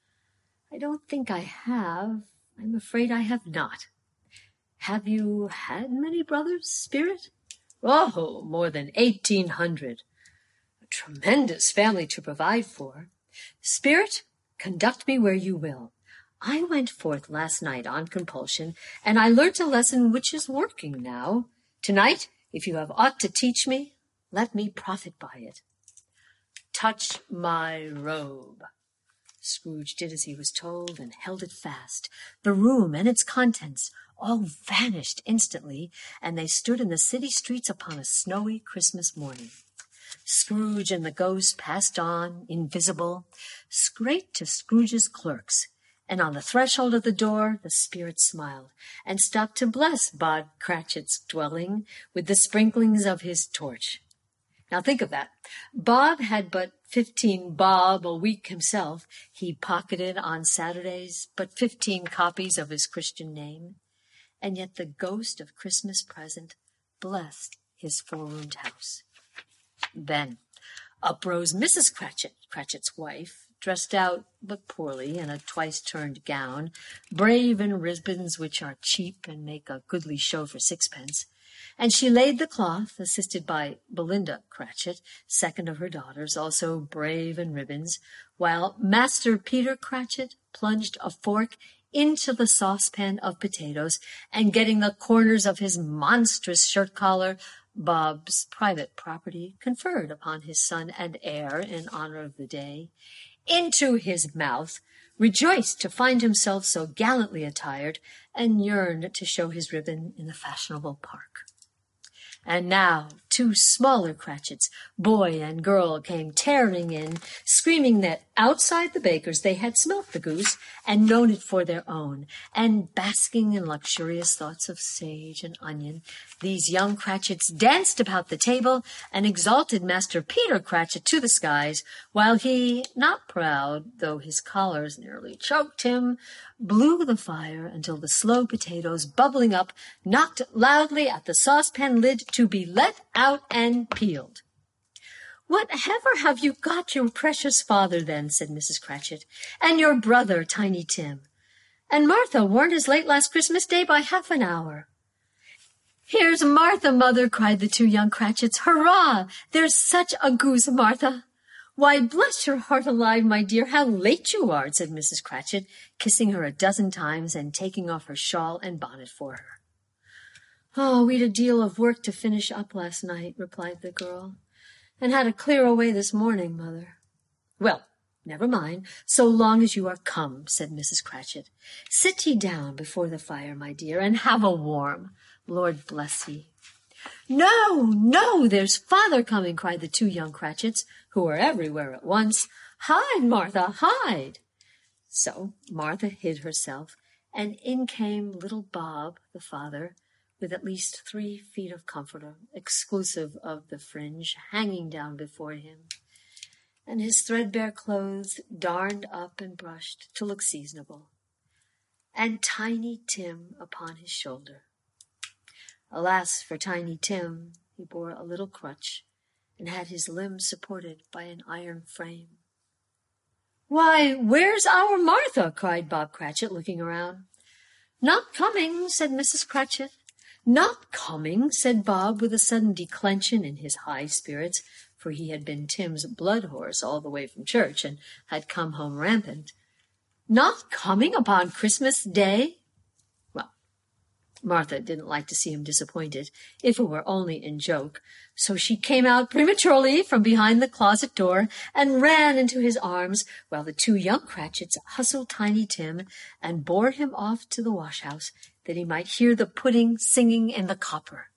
Speaker 10: I don't think I have. I'm afraid I have not. Have you had many brothers, Spirit? Oh, more than eighteen hundred. A tremendous family to provide for. Spirit, conduct me where you will. I went forth last night on compulsion, and I learnt a lesson which is working now. Tonight, if you have aught to teach me, let me profit by it. Touch my robe. Scrooge did as he was told and held it fast. The room and its contents all vanished instantly, and they stood in the city streets upon a snowy Christmas morning. Scrooge and the ghost passed on, invisible, straight to Scrooge's clerks, and on the threshold of the door the spirit smiled, and stopped to bless Bob Cratchit's dwelling with the sprinklings of his torch. Now think of that. Bob had but fifteen bob a week himself. He pocketed on Saturdays but fifteen copies of his Christian name. And yet the ghost of Christmas Present blessed his four-roomed house. Then up rose Missus Cratchit, Cratchit's wife, dressed out but poorly in a twice-turned gown, brave in ribbons which are cheap and make a goodly show for sixpence. And she laid the cloth, assisted by Belinda Cratchit, second of her daughters, also brave in ribbons, while Master Peter Cratchit plunged a fork into the saucepan of potatoes, and getting the corners of his monstrous shirt collar, Bob's private property conferred upon his son and heir in honor of the day, into his mouth, rejoiced to find himself so gallantly attired, and yearned to show his ribbon in the fashionable park. And now two smaller Cratchits, boy and girl, came tearing in, screaming that outside the baker's they had smelt the goose and known it for their own, and basking in luxurious thoughts of sage and onion, these young Cratchits danced about the table and exalted Master Peter Cratchit to the skies, while he, not proud, though his collars nearly choked him, blew the fire until the slow potatoes, bubbling up, knocked loudly at the saucepan lid to be let out and peeled. "Whatever have you got your precious father, then?" said Missus Cratchit, "and your brother, Tiny Tim? And Martha warned as late last Christmas Day by half an hour." "Here's Martha, mother," cried the two young Cratchits. "Hurrah! There's such a goose, Martha." "Why, bless your heart alive, my dear, how late you are," said Missus Cratchit, kissing her a dozen times and taking off her shawl and bonnet for her. "Oh, we'd a deal of work to finish up last night," replied the girl, "and had to clear away this morning, mother." "Well, never mind, so long as you are come," said Missus Cratchit. "Sit ye down before the fire, my dear, and have a warm. Lord bless ye." "No, no, there's father coming," cried the two young Cratchits, who were everywhere at once. "Hide, Martha, hide." So Martha hid herself, and in came little Bob, the father, with at least three feet of comforter, exclusive of the fringe, hanging down before him, and his threadbare clothes darned up and brushed to look seasonable, and Tiny Tim upon his shoulder. Alas for Tiny Tim, he bore a little crutch, and had his limbs supported by an iron frame. "Why, where's our Martha?" cried Bob Cratchit, looking around. "Not coming," said Missus Cratchit. "Not coming," said Bob, with a sudden declension in his high spirits, for he had been Tim's blood horse all the way from church, and had come home rampant. "Not coming upon Christmas Day?" Well, Martha didn't like to see him disappointed, if it were only in joke, so she came out prematurely from behind the closet door and ran into his arms, while the two young Cratchits hustled Tiny Tim and bore him off to the wash-house, that he might hear the pudding singing in the copper.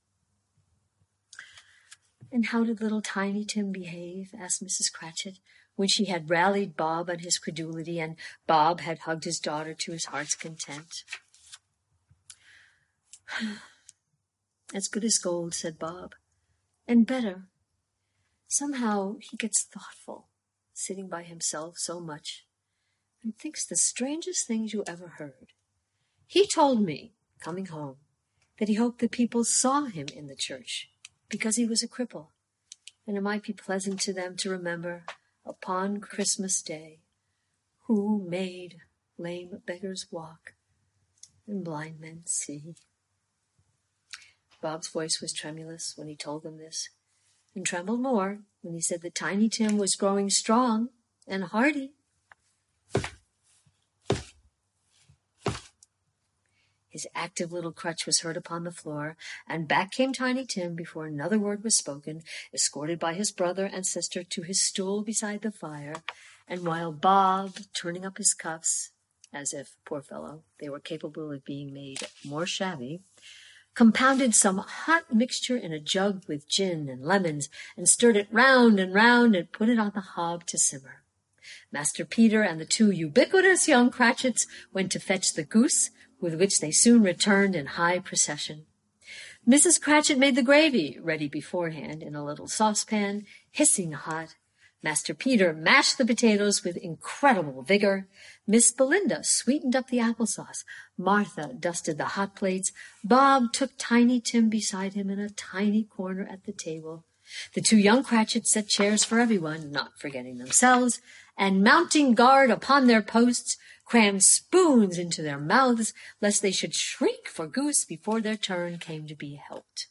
Speaker 10: "And how did little Tiny Tim behave?" asked Missus Cratchit, when she had rallied Bob on his credulity, and Bob had hugged his daughter to his heart's content. "As good as gold," said Bob, "and better. Somehow he gets thoughtful, sitting by himself so much, and thinks the strangest things you ever heard. He told me, coming home, that he hoped the people saw him in the church, because he was a cripple, and it might be pleasant to them to remember, upon Christmas Day, who made lame beggars walk and blind men see." Bob's voice was tremulous when he told them this, and trembled more when he said that Tiny Tim was growing strong and hearty. His active little crutch was heard upon the floor, and back came Tiny Tim before another word was spoken, escorted by his brother and sister to his stool beside the fire, and while Bob, turning up his cuffs, as if, poor fellow, they were capable of being made more shabby, compounded some hot mixture in a jug with gin and lemons, and stirred it round and round and put it on the hob to simmer. Master Peter and the two ubiquitous young Cratchits went to fetch the goose, with which they soon returned in high procession. Missus Cratchit made the gravy, ready beforehand in a little saucepan, hissing hot. Master Peter mashed the potatoes with incredible vigor. Miss Belinda sweetened up the applesauce. Martha dusted the hot plates. Bob took Tiny Tim beside him in a tiny corner at the table. The two young Cratchits set chairs for everyone, not forgetting themselves, and mounting guard upon their posts, crammed spoons into their mouths, lest they should shriek for goose before their turn came to be helped.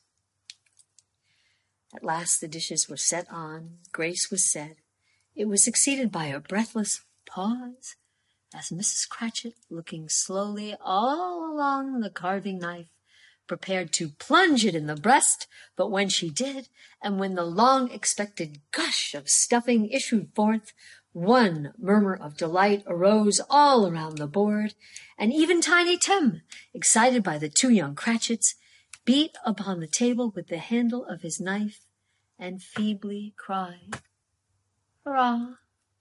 Speaker 10: At last the dishes were set on, grace was said. It was succeeded by a breathless pause, as Missus Cratchit, looking slowly all along the carving knife, prepared to plunge it in the breast, but when she did, and when the long-expected gush of stuffing issued forth, one murmur of delight arose all around the board, and even Tiny Tim, excited by the two young Cratchits, beat upon the table with the handle of his knife and feebly cried, "Hurrah!"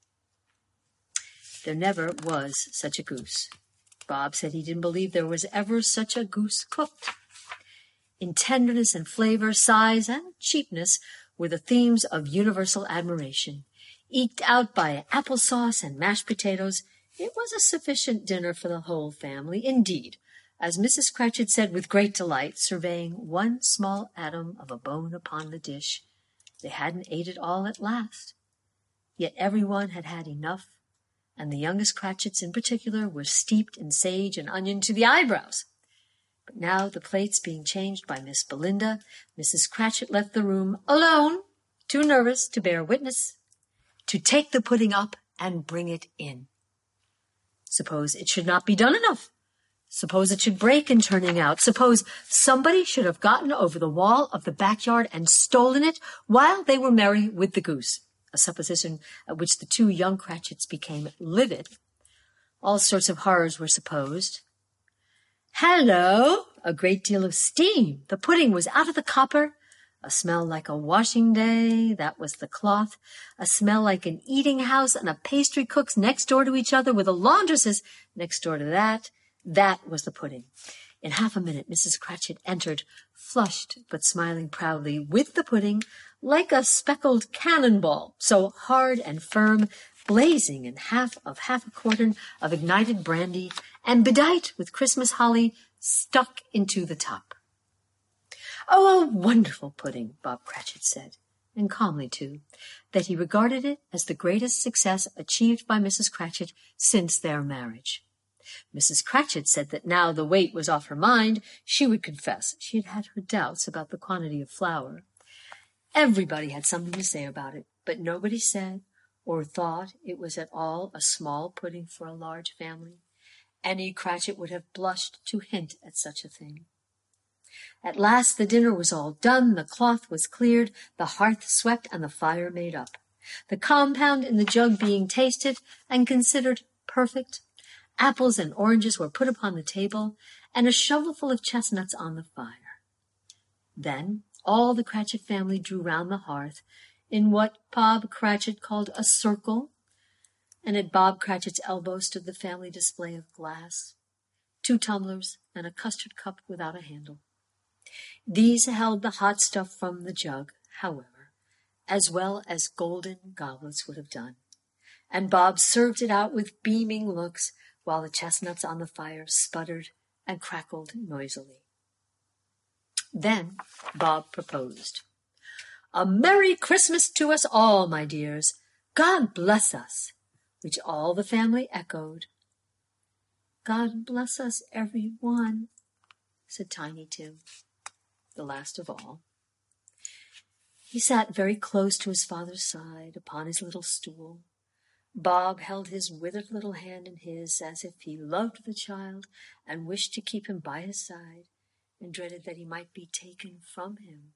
Speaker 10: There never was such a goose. Bob said he didn't believe there was ever such a goose cooked. In tenderness and flavor, size and cheapness were the themes of universal admiration. Eked out by applesauce and mashed potatoes, it was a sufficient dinner for the whole family. Indeed, as Missus Cratchit said with great delight, surveying one small atom of a bone upon the dish, they hadn't ate it all at last. Yet every one had had enough, and the youngest Cratchits in particular were steeped in sage and onion to the eyebrows. But now, the plates being changed by Miss Belinda, Missus Cratchit left the room alone, too nervous to bear witness, to take the pudding up and bring it in. Suppose it should not be done enough. Suppose it should break in turning out. Suppose somebody should have gotten over the wall of the backyard and stolen it while they were merry with the goose, a supposition at which the two young Cratchits became livid. All sorts of horrors were supposed. Hello! A great deal of steam. The pudding was out of the copper. A smell like a washing day. That was the cloth. A smell like an eating house and a pastry cook's next door to each other with a laundress's next door to that. That was the pudding. In half a minute, Missus Cratchit entered, flushed but smiling proudly, with the pudding, like a speckled cannonball, so hard and firm, blazing in half of half a quartern of ignited brandy, and bedight with Christmas holly stuck into the top. "Oh, a wonderful pudding," Bob Cratchit said, and calmly, too, that he regarded it as the greatest success achieved by Missus Cratchit since their marriage. Missus Cratchit said that now the weight was off her mind, she would confess she had had her doubts about the quantity of flour. Everybody had something to say about it, but nobody said or thought it was at all a small pudding for a large family. Any Cratchit would have blushed to hint at such a thing. At last the dinner was all done, the cloth was cleared, the hearth swept, and the fire made up. The compound in the jug being tasted and considered perfect, apples and oranges were put upon the table, and a shovelful of chestnuts on the fire. Then all the Cratchit family drew round the hearth in what Bob Cratchit called a circle, and at Bob Cratchit's elbow stood the family display of glass, two tumblers, and a custard cup without a handle. These held the hot stuff from the jug, however, as well as golden goblets would have done, and Bob served it out with beaming looks, while the chestnuts on the fire sputtered and crackled noisily. Then Bob proposed, "A Merry Christmas to us all, my dears. God bless us," which all the family echoed. "God bless us, every one," said Tiny Tim, the last of all. He sat very close to his father's side upon his little stool. Bob held his withered little hand in his as if he loved the child and wished to keep him by his side and dreaded that he might be taken from him.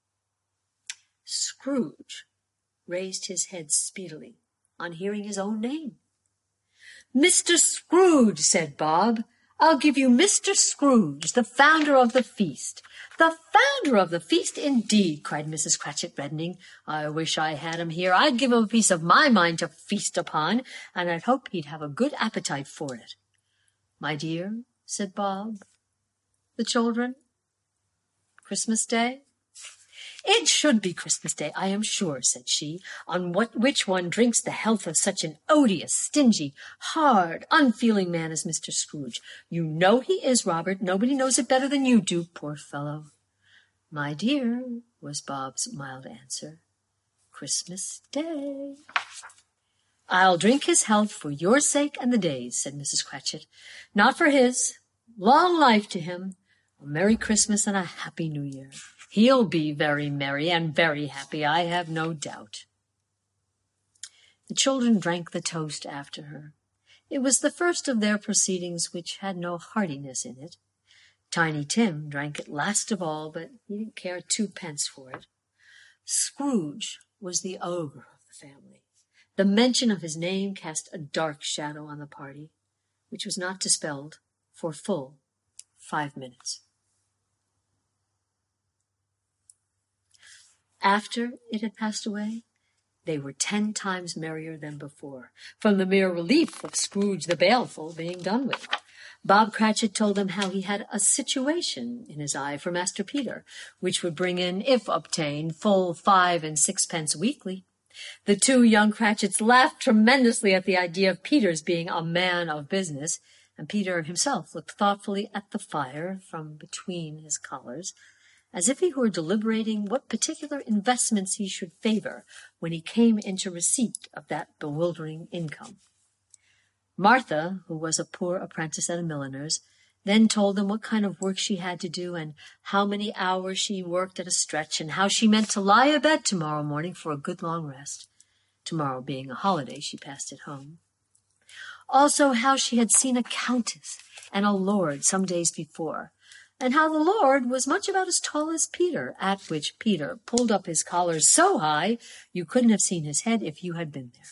Speaker 10: Scrooge raised his head speedily on hearing his own name. "Mister Scrooge," said Bob. "I'll give you Mister Scrooge, the founder of the feast." "The founder of the feast, indeed," cried Missus Cratchit, reddening. "I wish I had him here. I'd give him a piece of my mind to feast upon, and I'd hope he'd have a good appetite for it." "My dear," said Bob, "the children, Christmas Day?" "It should be Christmas Day, I am sure," said she, "on what which one drinks the health of such an odious, stingy, hard, unfeeling man as Mister Scrooge. You know he is, Robert. Nobody knows it better than you do, poor fellow." "My dear," was Bob's mild answer, "Christmas Day." "I'll drink his health for your sake and the day's," said Missus Cratchit. "Not for his. Long life to him. A Merry Christmas and a Happy New Year. He'll be very merry and very happy, I have no doubt." The children drank the toast after her. It was the first of their proceedings which had no heartiness in it. Tiny Tim drank it last of all, but he didn't care twopence for it. Scrooge was the ogre of the family. The mention of his name cast a dark shadow on the party, which was not dispelled for full five minutes. After it had passed away, they were ten times merrier than before, from the mere relief of Scrooge the Baleful being done with. Bob Cratchit told them how he had a situation in his eye for Master Peter, which would bring in, if obtained, full five and sixpence weekly. The two young Cratchits laughed tremendously at the idea of Peter's being a man of business, and Peter himself looked thoughtfully at the fire from between his collars, as if he were deliberating what particular investments he should favor when he came into receipt of that bewildering income. Martha, who was a poor apprentice at a milliner's, then told them what kind of work she had to do and how many hours she worked at a stretch and how she meant to lie abed tomorrow morning for a good long rest. Tomorrow being a holiday, she passed it home. Also how she had seen a countess and a lord some days before, and how the lord was much about as tall as Peter, at which Peter pulled up his collars so high you couldn't have seen his head if you had been there.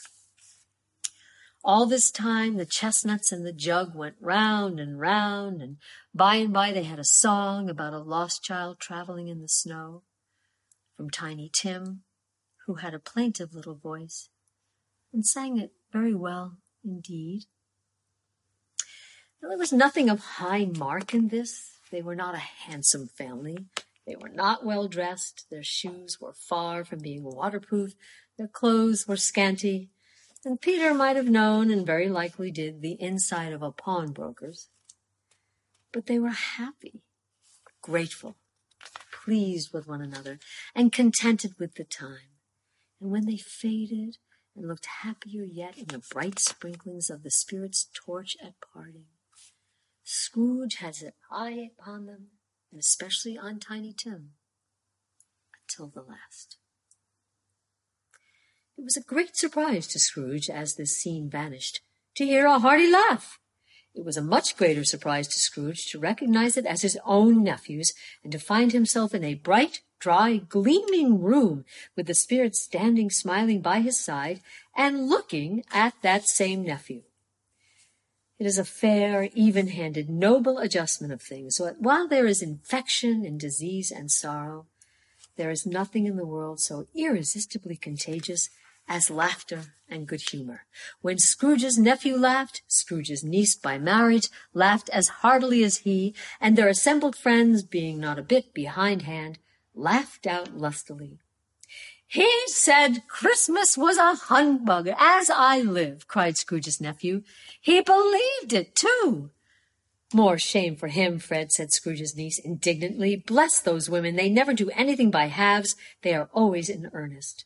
Speaker 10: All this time the chestnuts and the jug went round and round, and by and by they had a song about a lost child traveling in the snow, from Tiny Tim, who had a plaintive little voice, and sang it very well indeed. Now, there was nothing of high mark in this. They were not a handsome family. They were not well dressed. Their shoes were far from being waterproof. Their clothes were scanty. And Peter might have known, and very likely did, the inside of a pawnbroker's. But they were happy, grateful, pleased with one another, and contented with the time. And when they faded and looked happier yet in the bright sprinklings of the spirit's torch at parting, Scrooge had his eye upon them, and especially on Tiny Tim, until the last. It was a great surprise to Scrooge, as this scene vanished, to hear a hearty laugh. It was a much greater surprise to Scrooge to recognize it as his own nephew's, and to find himself in a bright, dry, gleaming room, with the spirit standing smiling by his side, and looking at that same nephew. It is a fair, even-handed, noble adjustment of things, so that while there is infection and disease and sorrow, there is nothing in the world so irresistibly contagious as laughter and good humor. When Scrooge's nephew laughed, Scrooge's niece by marriage laughed as heartily as he, and their assembled friends, being not a bit behindhand, laughed out lustily. "He said Christmas was a humbug, as I live," cried Scrooge's nephew. "He believed it, too." "More shame for him, Fred," said Scrooge's niece indignantly. "Bless those women. They never do anything by halves. They are always in earnest."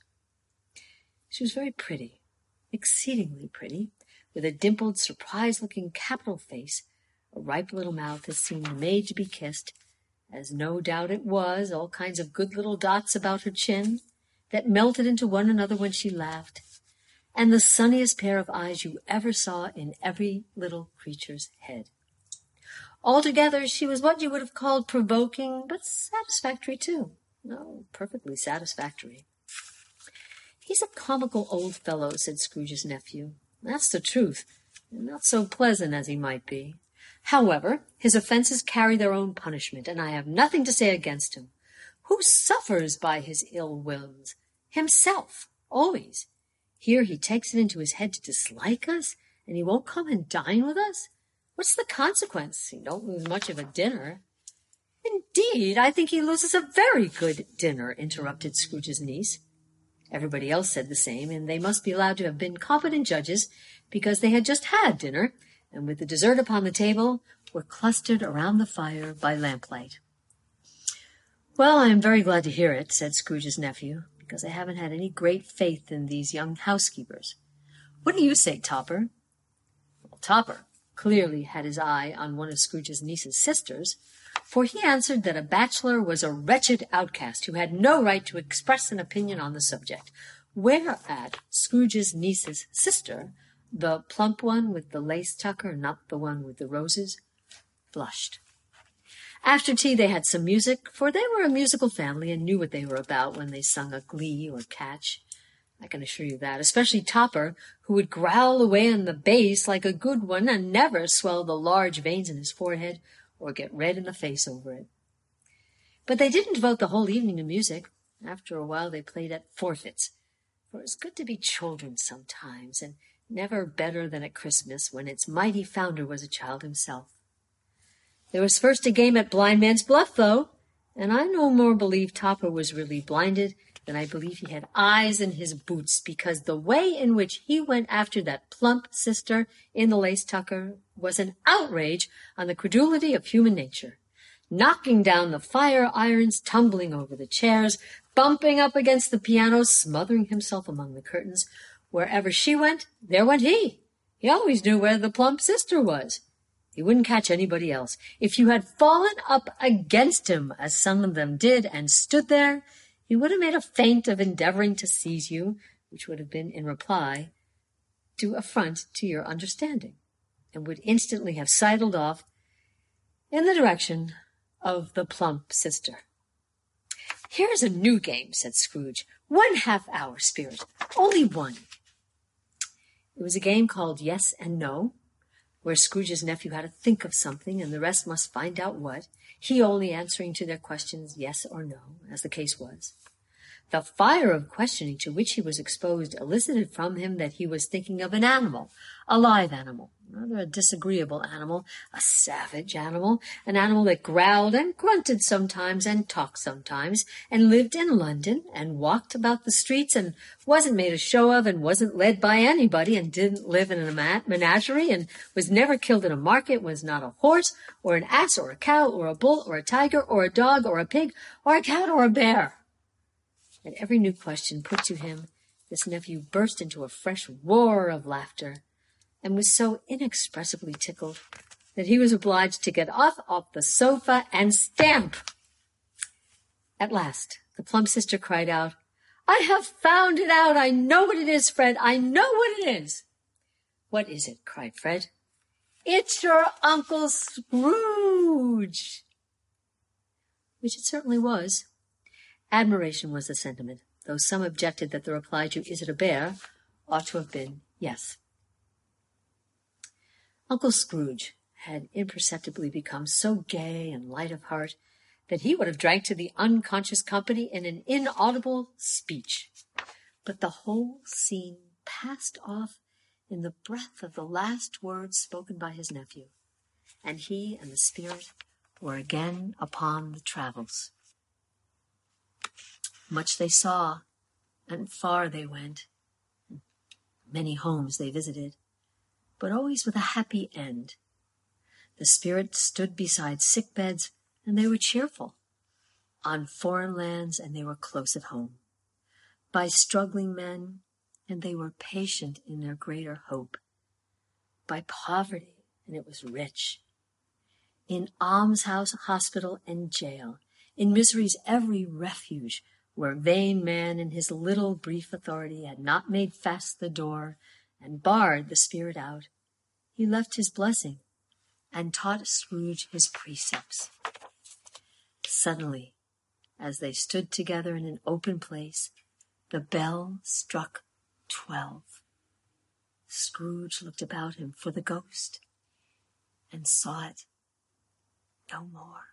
Speaker 10: She was very pretty, exceedingly pretty, with a dimpled, surprised-looking, capital face, a ripe little mouth that seemed made to be kissed, as no doubt it was, all kinds of good little dots about her chin, that melted into one another when she laughed, and the sunniest pair of eyes you ever saw in every little creature's head. Altogether, she was what you would have called provoking, but satisfactory, too. No, perfectly satisfactory. "He's a comical old fellow," said Scrooge's nephew. "That's the truth, and not so pleasant as he might be. However, his offences carry their own punishment, and I have nothing to say against him. Who suffers by his ill whims? Himself, always. Here he takes it into his head to dislike us, and he won't come and dine with us. What's the consequence? He don't lose much of a dinner." "Indeed, I think he loses a very good dinner," interrupted Scrooge's niece. Everybody else said the same, and they must be allowed to have been competent judges, because they had just had dinner, and with the dessert upon the table, were clustered around the fire by lamplight. "Well, I am very glad to hear it," said Scrooge's nephew, "because I haven't had any great faith in these young housekeepers. What do you say, Topper?" Well, Topper clearly had his eye on one of Scrooge's niece's sisters, for he answered that a bachelor was a wretched outcast who had no right to express an opinion on the subject, whereat Scrooge's niece's sister, the plump one with the lace tucker, not the one with the roses, blushed. After tea, they had some music, for they were a musical family and knew what they were about when they sung a glee or catch. I can assure you that, especially Topper, who would growl away on the bass like a good one and never swell the large veins in his forehead or get red in the face over it. But they didn't devote the whole evening to music. After a while, they played at forfeits, for it's good to be children sometimes, and never better than at Christmas when its mighty founder was a child himself. There was first a game at Blind Man's Bluff, though, and I no more believe Topper was really blinded than I believe he had eyes in his boots, because the way in which he went after that plump sister in the lace tucker was an outrage on the credulity of human nature. Knocking down the fire irons, tumbling over the chairs, bumping up against the piano, smothering himself among the curtains. Wherever she went, there went he. He always knew where the plump sister was. He wouldn't catch anybody else. If you had fallen up against him, as some of them did, and stood there, he would have made a feint of endeavoring to seize you, which would have been, in reply, to affront to your understanding, and would instantly have sidled off in the direction of the plump sister. Here's a new game, said Scrooge. One half hour, Spirit. Only one. It was a game called Yes and No, where Scrooge's nephew had to think of something and the rest must find out what, he only answering to their questions yes or no, as the case was. The fire of questioning to which he was exposed elicited from him that he was thinking of an animal, a live animal, rather a disagreeable animal, a savage animal, an animal that growled and grunted sometimes and talked sometimes, and lived in London and walked about the streets and wasn't made a show of and wasn't led by anybody and didn't live in a menagerie and was never killed in a market, was not a horse or an ass or a cow or a bull or a tiger or a dog or a pig or a cat or a bear. At every new question put to him, this nephew burst into a fresh roar of laughter, and was so inexpressibly tickled that he was obliged to get off off the sofa and stamp. At last, the plump sister cried out, I have found it out. I know what it is, Fred. I know what it is. What is it? Cried Fred. It's your Uncle Scrooge. Which it certainly was. Admiration was the sentiment, though some objected that the reply to is it a bear ought to have been yes. Uncle Scrooge had imperceptibly become so gay and light of heart that he would have drank to the unconscious company in an inaudible speech. But the whole scene passed off in the breath of the last words spoken by his nephew, and he and the spirit were again upon the travels. Much they saw, and far they went. Many homes they visited, but always with a happy end. The spirit stood beside sick beds, and they were cheerful. On foreign lands, and they were close at home. By struggling men, and they were patient in their greater hope. By poverty, and it was rich. In almshouse, hospital, and jail, in misery's every refuge, where vain man in his little brief authority had not made fast the door and barred the spirit out, he left his blessing and taught Scrooge his precepts. Suddenly, as they stood together in an open place, the bell struck twelve. Scrooge looked about him for the ghost and saw it no more.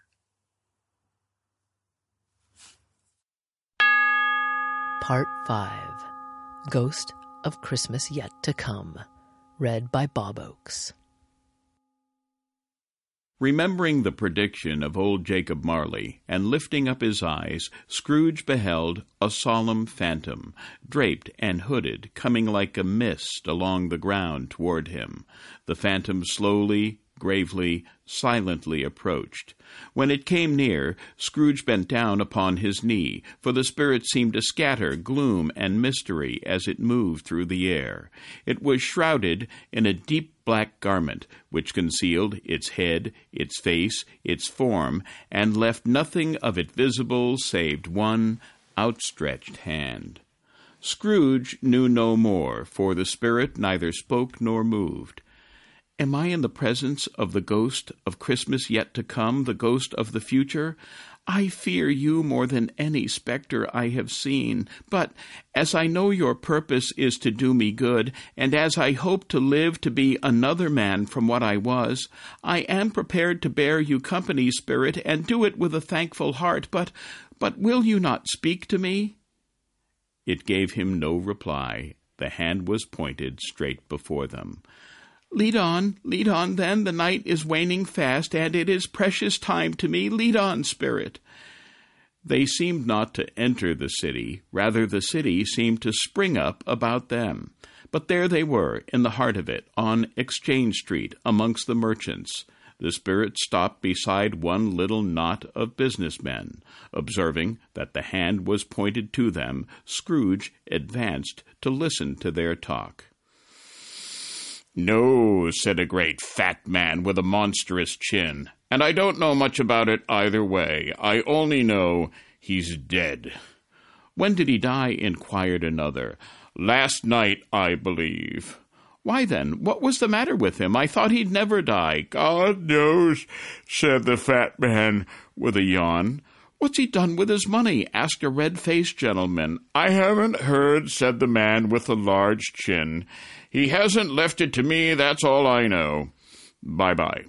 Speaker 1: Part five, Ghost of Christmas Yet to Come, read by Bob Oakes.
Speaker 11: Remembering the prediction of old Jacob Marley, and lifting up his eyes, Scrooge beheld a solemn phantom, draped and hooded, coming like a mist along the ground toward him. The phantom slowly, gravely, silently approached. When it came near, Scrooge bent down upon his knee, for the spirit seemed to scatter gloom and mystery as it moved through the air. It was shrouded in a deep black garment, which concealed its head, its face, its form, and left nothing of it visible save one outstretched hand. Scrooge knew no more, for the spirit neither spoke nor moved. Am I in the presence of the ghost of Christmas yet to come, the ghost of the future? I fear you more than any spectre I have seen, but as I know your purpose is to do me good, and as I hope to live to be another man from what I was, I am prepared to bear you company, spirit, and do it with a thankful heart, but, but will you not speak to me?" It gave him no reply. The hand was pointed straight before them. "Lead on, lead on, then. The night is waning fast, and it is precious time to me. Lead on, spirit." They seemed not to enter the city. Rather, the city seemed to spring up about them. But there they were, in the heart of it, on Exchange Street, amongst the merchants. The spirit stopped beside one little knot of businessmen. Observing that the hand was pointed to them, Scrooge advanced to listen to their talk.
Speaker 9: "No," said a great fat man with a monstrous chin, "and I don't know much about it either way. I only know he's dead."
Speaker 11: "When did he die?" inquired another.
Speaker 9: "Last night, I believe."
Speaker 11: "Why then, what was the matter with him? I thought he'd never die."
Speaker 9: "God knows," said the fat man with a yawn.
Speaker 11: "What's he done with his money?" asked a red-faced gentleman.
Speaker 9: "I haven't heard," said the man with the large chin. "He hasn't left it to me, that's all I know. Bye-bye."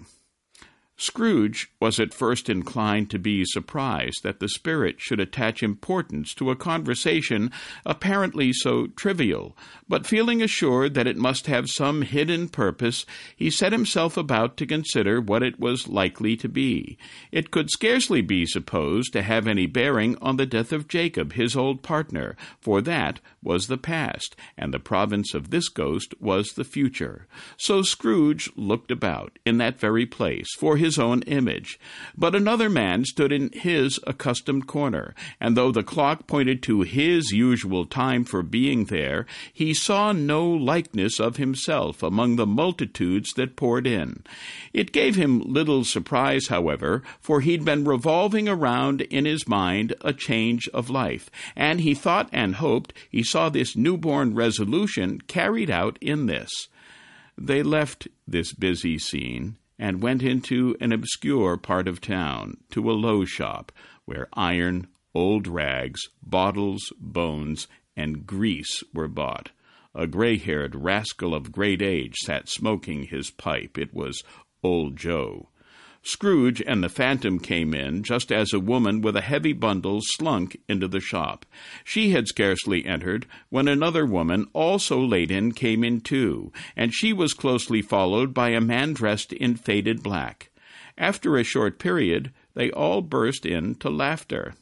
Speaker 11: Scrooge was at first inclined to be surprised that the spirit should attach importance to a conversation apparently so trivial, but feeling assured that it must have some hidden purpose, he set himself about to consider what it was likely to be. It could scarcely be supposed to have any bearing on the death of Jacob, his old partner, for that was the past, and the province of this ghost was the future. So Scrooge looked about, in that very place, for his own image. But another man stood in his accustomed corner, and though the clock pointed to his usual time for being there, he saw no likeness of himself among the multitudes that poured in. It gave him little surprise, however, for he'd been revolving around in his mind a change of life, and he thought and hoped he saw this newborn resolution carried out in this. They left this busy scene and went into an obscure part of town, to a low shop, where iron, old rags, bottles, bones, and grease were bought. A gray-haired rascal of great age sat smoking his pipe. It was Old Joe. Scrooge and the Phantom came in just as a woman with a heavy bundle slunk into the shop. She had scarcely entered when another woman, also laden, came in too, and she was closely followed by a man dressed in faded black. After a short period, they all burst into laughter.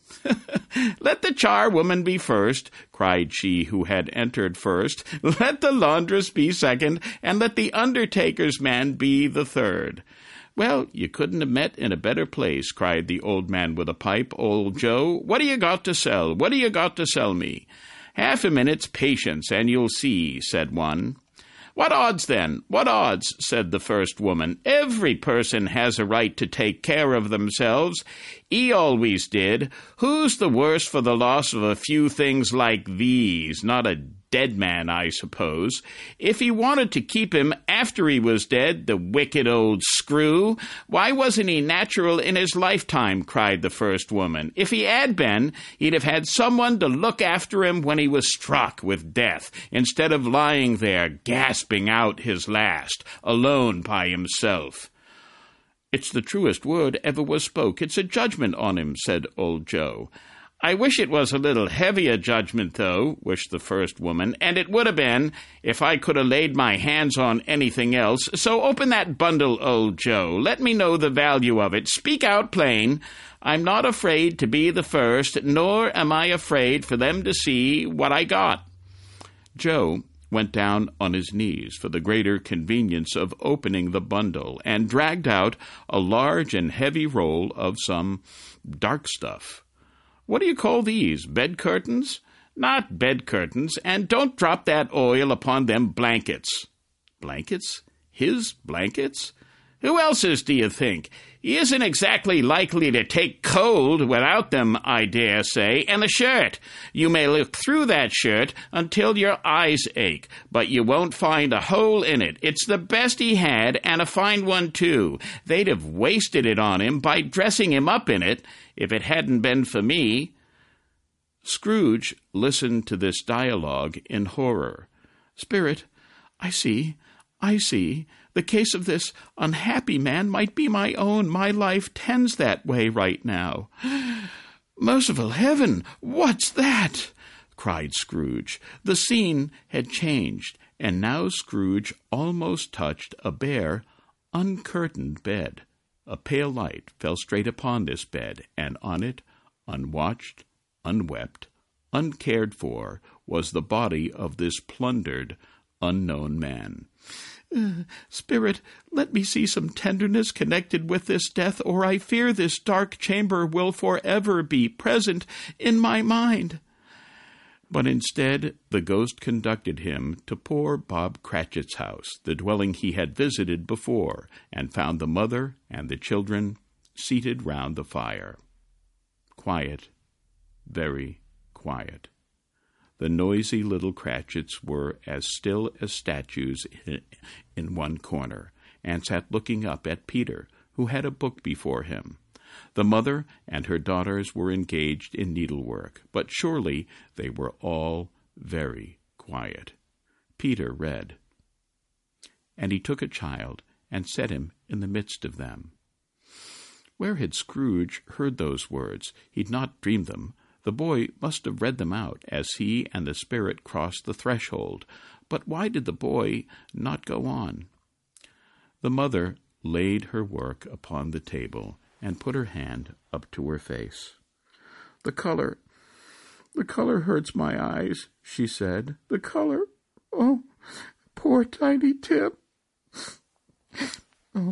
Speaker 11: "Let the charwoman be first," cried she who had entered first. "Let the laundress be second, and let the undertaker's man be the third." "Well, you couldn't have met in a better place," cried the old man with a pipe. "Old Joe, what do you got to sell? What do you got to sell me?" "Half a minute's patience, and you'll see," said one. "What odds, then? What odds?" said the first woman. "Every person has a right to take care of themselves. He always did. Who's the worse for the loss of a few things like these? Not a dead man, I suppose. If he wanted to keep him after he was dead, the wicked old screw, why wasn't he natural in his lifetime?" cried the first woman. "If he had been, he'd have had someone to look after him when he was struck with death, instead of lying there gasping out his last, alone by himself." "It's the truest word ever was spoke. It's a judgment on him," said Old Joe. "I wish it was a little heavier judgment, though," wished the first woman, "and it would have been if I could have laid my hands on anything else. So open that bundle, Old Joe. Let me know the value of it. Speak out plain. I'm not afraid to be the first, nor am I afraid for them to see what I got." Joe went down on his knees for the greater convenience of opening the bundle, and dragged out a large and heavy roll of some dark stuff. "What do you call these? Bed curtains?" "Not bed curtains, and don't drop that oil upon them blankets." "Blankets? His blankets?" Who else's, do you think? He isn't exactly likely to take cold without them, I dare say. And the shirt. You may look through that shirt until your eyes ache, but you won't find a hole in it. It's the best he had, and a fine one, too. They'd have wasted it on him by dressing him up in it, if it hadn't been for me. Scrooge listened to this dialogue in horror. Spirit, I see, I see. The case of this unhappy man might be my own. My life tends that way right now. Merciful heaven, what's that? Cried Scrooge. The scene had changed, and now Scrooge almost touched a bare, uncurtained bed. A pale light fell straight upon this bed, and on it, unwatched, unwept, uncared for, was the body of this plundered, unknown man. Uh, Spirit, let me see some tenderness connected with this death, or I fear this dark chamber will forever be present in my mind. But instead, the ghost conducted him to poor Bob Cratchit's house, the dwelling he had visited before, and found the mother and the children seated round the fire. Quiet, very quiet. The noisy little Cratchits were as still as statues in one corner, and sat looking up at Peter, who had a book before him. The mother and her daughters were engaged in needlework, but surely they were all very quiet. Peter read, "And he took a child, and set him in the midst of them." Where had Scrooge heard those words? He'd not dreamed them. The boy must have read them out as he and the spirit crossed the threshold. But why did the boy not go on? The mother laid her work upon the table and put her hand up to her face. The color, the color hurts my eyes, she said. The color. Oh, poor Tiny Tim. Oh,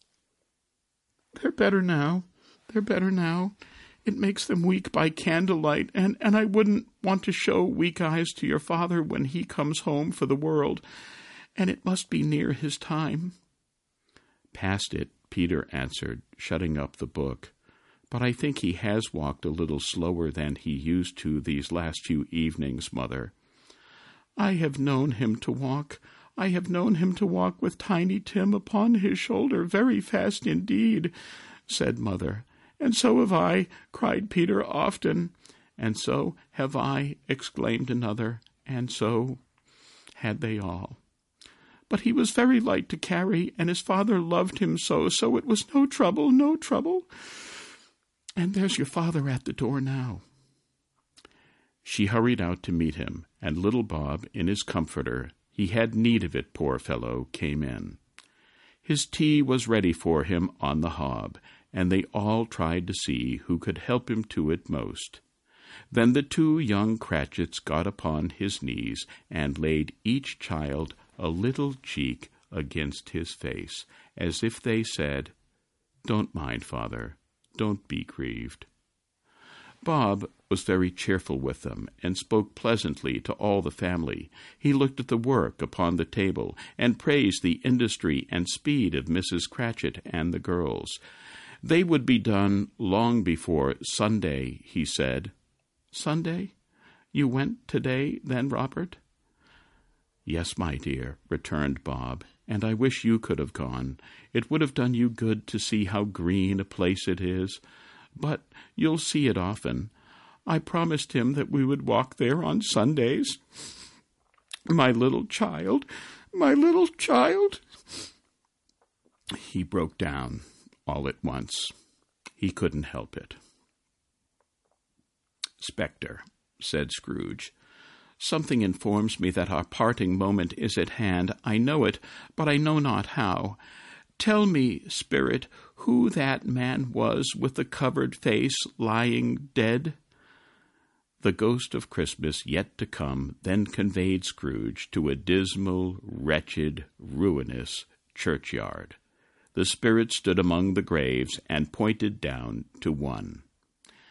Speaker 11: they're better now. They're better now. It makes them weak by candlelight, and, and I wouldn't want to show weak eyes to your father when he comes home for the world, and it must be near his time. Past it, Peter answered, shutting up the book. But I think he has walked a little slower than he used to these last few evenings, Mother. I have known him to walk. I have known him to walk with Tiny Tim upon his shoulder very fast indeed, said Mother. And so have I, cried Peter often. And so have I, exclaimed another, and so had they all. But he was very light to carry, and his father loved him so, so it was no trouble, no trouble. And there's your father at the door now. She hurried out to meet him, and little Bob, in his comforter, he had need of it, poor fellow, came in. His tea was ready for him on the hob, and they all tried to see who could help him to it most. Then the two young Cratchits got upon his knees and laid each child a little cheek against his face, as if they said, "Don't mind, Father, don't be grieved." Bob was very cheerful with them, and spoke pleasantly to all the family. He looked at the work upon the table, and praised the industry and speed of Missus Cratchit and the girls. They would be done long before Sunday, he said. Sunday? You went today, then, Robert? Yes, my dear, returned Bob, and I wish you could have gone. It would have done you good to see how green a place it is. But you'll see it often. I promised him that we would walk there on Sundays. My little child, my little child. He broke down all at once. He couldn't help it. Spectre, said Scrooge, something informs me that our parting moment is at hand. I know it, but I know not how. Tell me, spirit, who that man was with the covered face lying dead? The ghost of Christmas yet to come then conveyed Scrooge to a dismal, wretched, ruinous churchyard. The spirit stood among the graves and pointed down to one.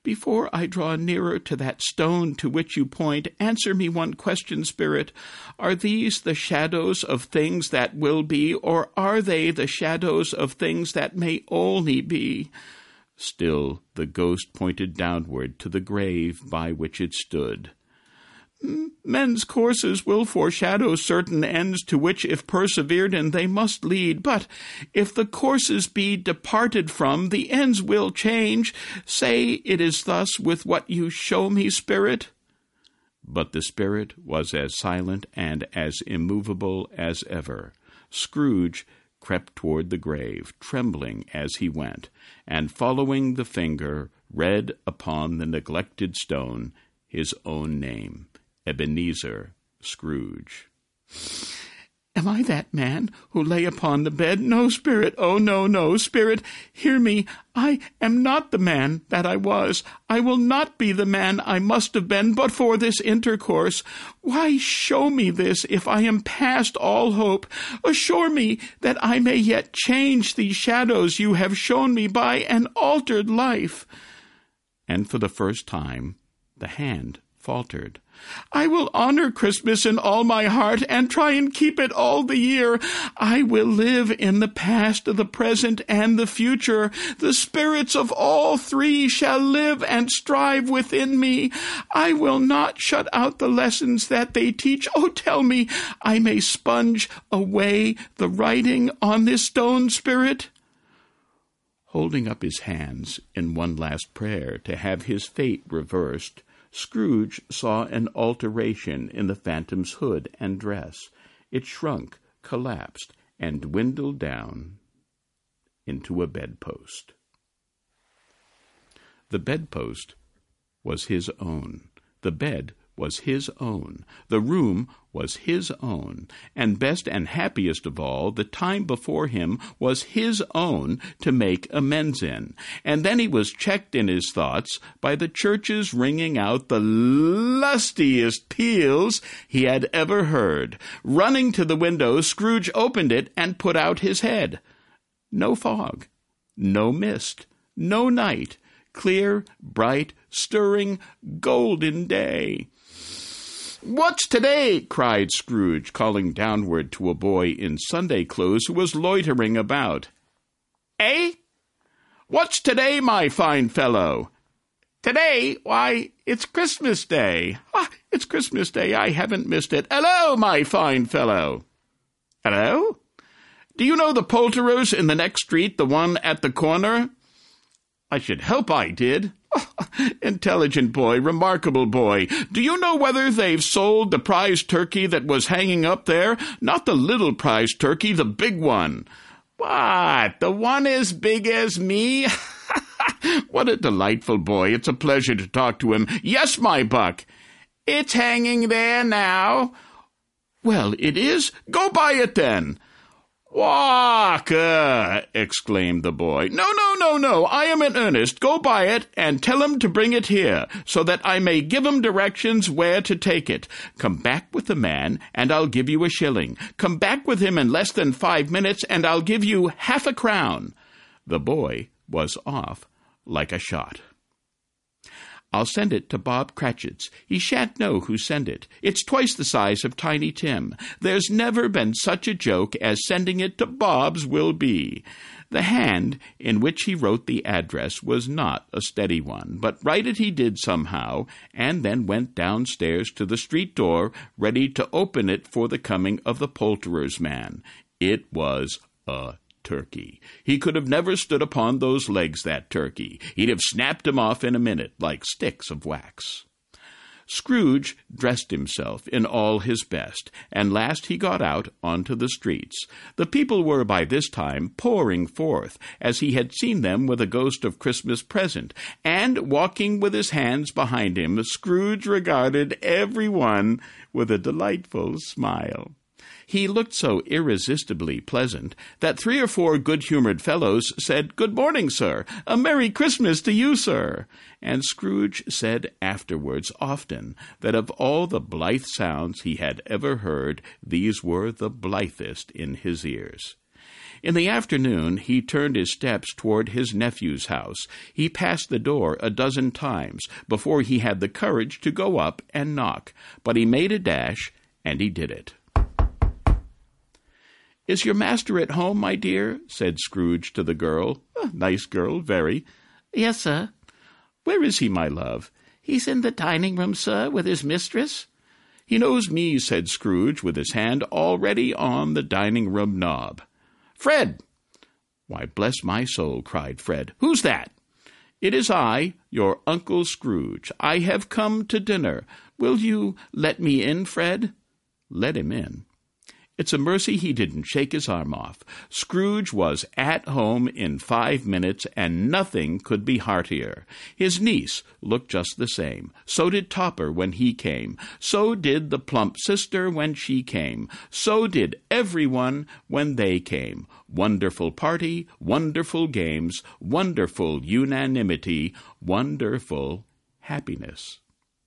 Speaker 11: before I draw nearer to that stone to which you point, answer me one question, Spirit. Are these the shadows of things that will be, or are they the shadows of things that may only be? Still the ghost pointed downward to the grave by which it stood. Men's courses will foreshadow certain ends to which, if persevered in, they must lead. But if the courses be departed from, the ends will change. Say it is thus with what you show me, Spirit. But the Spirit was as silent and as immovable as ever. Scrooge crept toward the grave, trembling as he went, and following the finger, read upon the neglected stone his own name. Ebenezer Scrooge. Am I that man who lay upon the bed? No, Spirit, oh, no, no, Spirit, hear me. I am not the man that I was. I will not be the man I must have been but for this intercourse. Why show me this if I am past all hope? Assure me that I may yet change these shadows you have shown me by an altered life. And for the first time, the hand faltered. I will honor Christmas in all my heart and try and keep it all the year. I will live in the past, the present, and the future. The spirits of all three shall live and strive within me. I will not shut out the lessons that they teach. Oh, tell me, I may sponge away the writing on this stone, Spirit? Holding up his hands in one last prayer to have his fate reversed, Scrooge saw an alteration in the phantom's hood and dress. It shrunk, collapsed, and dwindled down into a bedpost. The bedpost was his own. The bed was his own. The room was his own. And best and happiest of all, the time before him was his own to make amends in. And then he was checked in his thoughts by the churches ringing out the lustiest peals he had ever heard. Running to the window, Scrooge opened it and put out his head. No fog, no mist, no night. Clear, bright, stirring, golden day. "What's today?" cried Scrooge, calling downward to a boy in Sunday clothes who was loitering about. "Eh? What's today, my fine fellow?" "Today? Why, it's Christmas Day." "Ah, it's Christmas Day. I haven't missed it. Hello, my fine fellow." "Hello? Do you know the poulterers in the next street, the one at the corner?" "I should hope I did." Oh, intelligent boy, remarkable boy. Do you know whether they've sold the prize turkey that was hanging up there? Not the little prize turkey, the big one. What, the one as big as me? What a delightful boy. It's a pleasure to talk to him. Yes, my buck. It's hanging there now. Well, it is? Go buy it then. "Walker!" exclaimed the boy. "No, no, no, no, I am in earnest. Go buy it, and tell him to bring it here, so that I may give him directions where to take it. Come back with the man, and I'll give you a shilling. Come back with him in less than five minutes, and I'll give you half a crown." The boy was off like a shot. "I'll send it to Bob Cratchit's. He shan't know who sent it. It's twice the size of Tiny Tim. There's never been such a joke as sending it to Bob's will be." The hand in which he wrote the address was not a steady one, but write it he did somehow, and then went downstairs to the street door, ready to open it for the coming of the poulterer's man. It was a turkey. He could have never stood upon those legs, that turkey. He'd have snapped him off in a minute, like sticks of wax. Scrooge dressed himself in all his best, and last he got out onto the streets. The people were by this time pouring forth, as he had seen them with a ghost of Christmas present, and, walking with his hands behind him, Scrooge regarded every one with a delightful smile. He looked so irresistibly pleasant that three or four good-humored fellows said, "Good morning, sir. A Merry Christmas to you, sir." And Scrooge said afterwards often that of all the blithe sounds he had ever heard, these were the blithest in his ears. In the afternoon, he turned his steps toward his nephew's house. He passed the door a dozen times before he had the courage to go up and knock, but he made a dash, and he did it. "Is your master at home, my dear?" said Scrooge to the girl. "A nice girl, very."
Speaker 12: "Yes, sir."
Speaker 11: "Where is he, my love?"
Speaker 12: "He's in the dining-room, sir, with his mistress."
Speaker 11: "He knows me," said Scrooge, with his hand already on the dining-room knob. "Fred!" "Why, bless my soul," cried Fred. "Who's that?" "It is I, your Uncle Scrooge. I have come to dinner. Will you let me in, Fred?" Let him in. It's a mercy he didn't shake his arm off. Scrooge was at home in five minutes, and nothing could be heartier. His niece looked just the same. So did Topper when he came. So did the plump sister when she came. So did everyone when they came. Wonderful party, wonderful games, wonderful unanimity, wonderful happiness.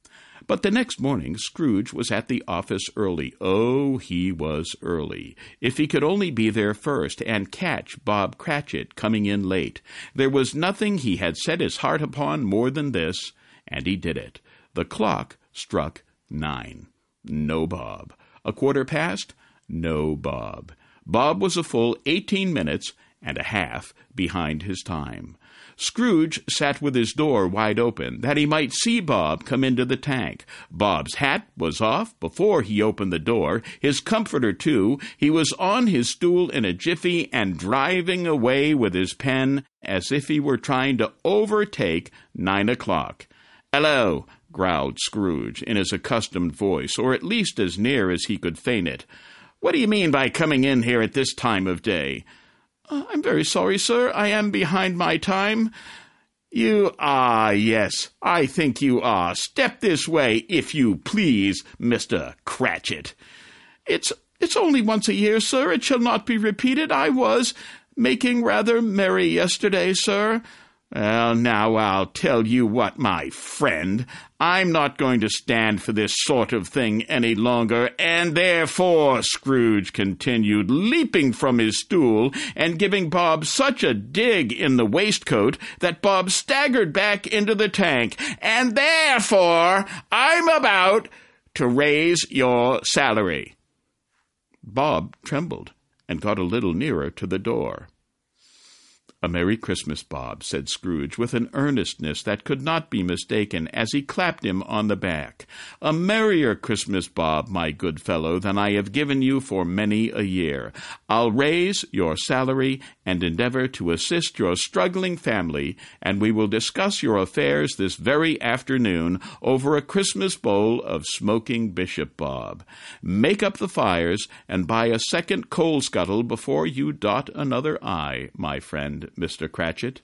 Speaker 11: But the next morning Scrooge was at the office early. Oh, he was early. If he could only be there first and catch Bob Cratchit coming in late. There was nothing he had set his heart upon more than this, and he did it. The clock struck nine. No Bob. A quarter past? No Bob. Bob was a full eighteen minutes and a half behind his time. Scrooge sat with his door wide open, that he might see Bob come into the tank. Bob's hat was off before he opened the door, his comforter too. He was on his stool in a jiffy and driving away with his pen as if he were trying to overtake nine o'clock. "Hello," growled Scrooge in his accustomed voice, or at least as near as he could feign it. "What do you mean by coming in here at this time of day?" Uh, "I'm very sorry, sir. I am behind my time." "You are, yes. I think you are. Step this way, if you please, Mister Cratchit." It's it's only once a year, sir. It shall not be repeated. I was making rather merry yesterday, sir." "Well, now I'll tell you what, my friend. I'm not going to stand for this sort of thing any longer, and therefore," Scrooge continued, leaping from his stool and giving Bob such a dig in the waistcoat that Bob staggered back into the tank, "and therefore I'm about to raise your salary." Bob trembled and got a little nearer to the door. "A Merry Christmas, Bob," said Scrooge, with an earnestness that could not be mistaken, as he clapped him on the back. "A merrier Christmas, Bob, my good fellow, than I have given you for many a year. I'll raise your salary and endeavor to assist your struggling family, and we will discuss your affairs this very afternoon over a Christmas bowl of smoking Bishop Bob. Make up the fires and buy a second coal scuttle before you dot another I, my friend, Mister Cratchit."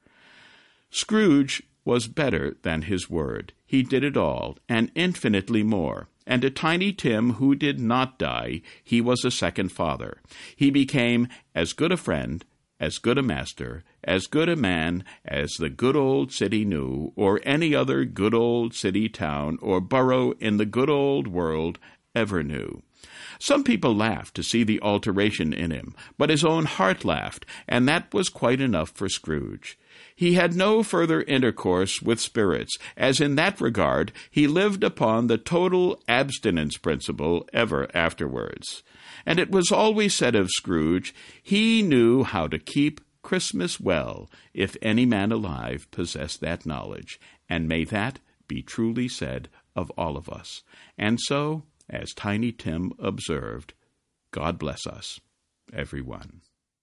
Speaker 11: Scrooge was better than his word. He did it all, and infinitely more. And to Tiny Tim, who did not die, he was a second father. He became as good a friend, as good a master, as good a man as the good old city knew, or any other good old city, town, or borough in the good old world ever knew. Some people laughed to see the alteration in him, but his own heart laughed, and that was quite enough for Scrooge. He had no further intercourse with spirits, as in that regard he lived upon the total abstinence principle ever afterwards. And it was always said of Scrooge, he knew how to keep Christmas well, if any man alive possessed that knowledge, and may that be truly said of all of us. And so, as Tiny Tim observed, God bless us, everyone.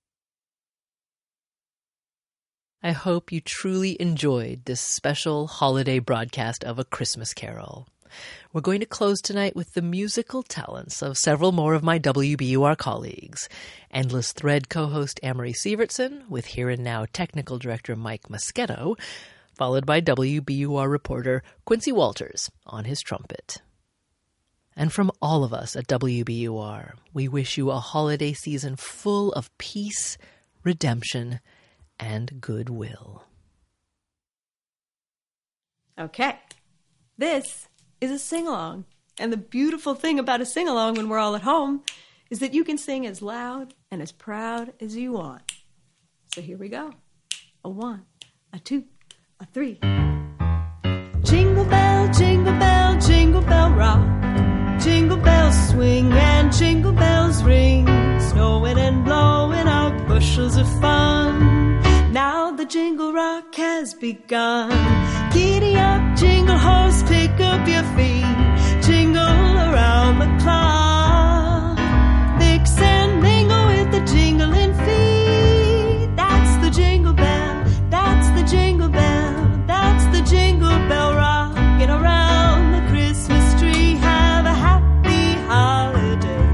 Speaker 1: I hope you truly enjoyed this special holiday broadcast of A Christmas Carol. We're going to close tonight with the musical talents of several more of my W B U R colleagues. Endless Thread co-host Amory Sievertson, with Here and Now technical director Mike Moschetto, followed by W B U R reporter Quincy Walters on his trumpet. And from all of us at W B U R, we wish you a holiday season full of peace, redemption, and goodwill.
Speaker 13: Okay, this is a sing-along. And the beautiful thing about a sing-along when we're all at home is that you can sing as loud and as proud as you want. So here we go. A one, a two, a three. Jingle bell, jingle bell, jingle bell rock. Jingle bells swing and jingle bells ring. Snowing and blowing out bushels of fun. Now the jingle rock has begun. Giddy up, jingle horse, pick up your feet. Jingle around the clock. Mix and mingle with the jingling feet. That's the jingle bell, that's the jingle bell, that's the jingle bell rocking around the Christmas tree. Have a happy holiday.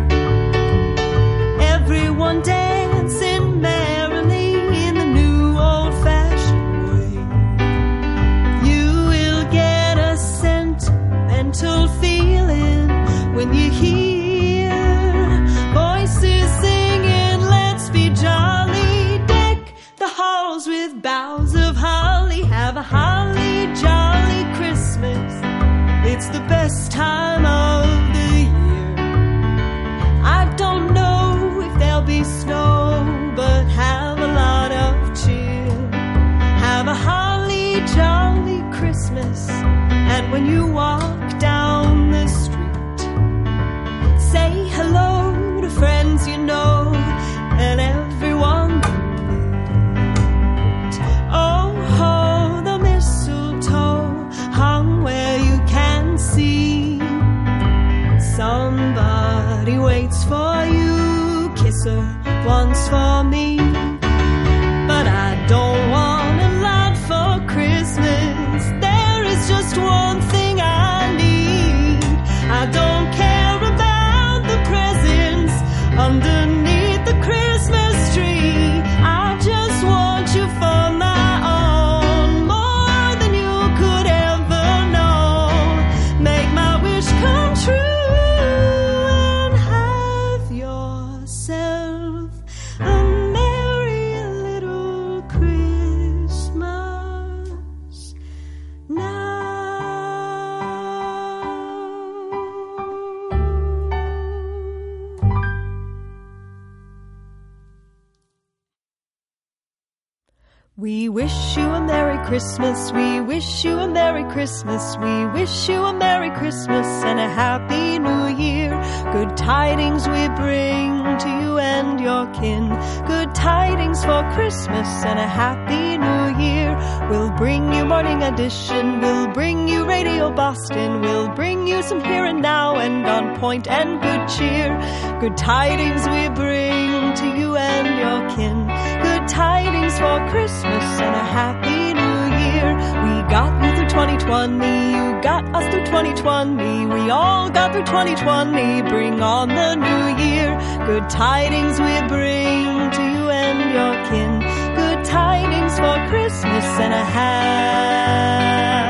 Speaker 13: Everyone dancing merrily in the new old-fashioned way. You will get a sentimental feeling when you hear voices singing, let's be jolly. Deck the halls with boughs of holly. Have a holly jolly Christmas. It's the best time of the year. I don't know if there'll be snow, but have a lot of cheer. Have a holly jolly Christmas. And when you walk down the street, say hello to friends you know and everyone you meet. Oh, ho, the mistletoe hung where you can see. Somebody waits for you. Kiss her once for me. But I don't want a lot for Christmas. There is just one thing I need. I don't care about the presents underneath the Christmas tree. I just want you for my own, more than you could ever know. Make my wish come true and have yourself a merry little Christmas now. We wish you a Merry Christmas, we wish you a Merry Christmas, we wish you a Merry Christmas and a Happy New Year. Good tidings we bring to you and your kin. Good tidings for Christmas and a Happy New Year. We'll bring you Morning Edition, we'll bring you Radio Boston, we'll bring you some Here and Now and On Point and Good Cheer. Good tidings we bring to you and your kin. Good tidings for Christmas and a Happy New Year. We got you through twenty twenty, you got us through twenty twenty, we all got through twenty twenty, bring on the new year. Good tidings we bring to you and your kin. Good tidings for Christmas and a Happy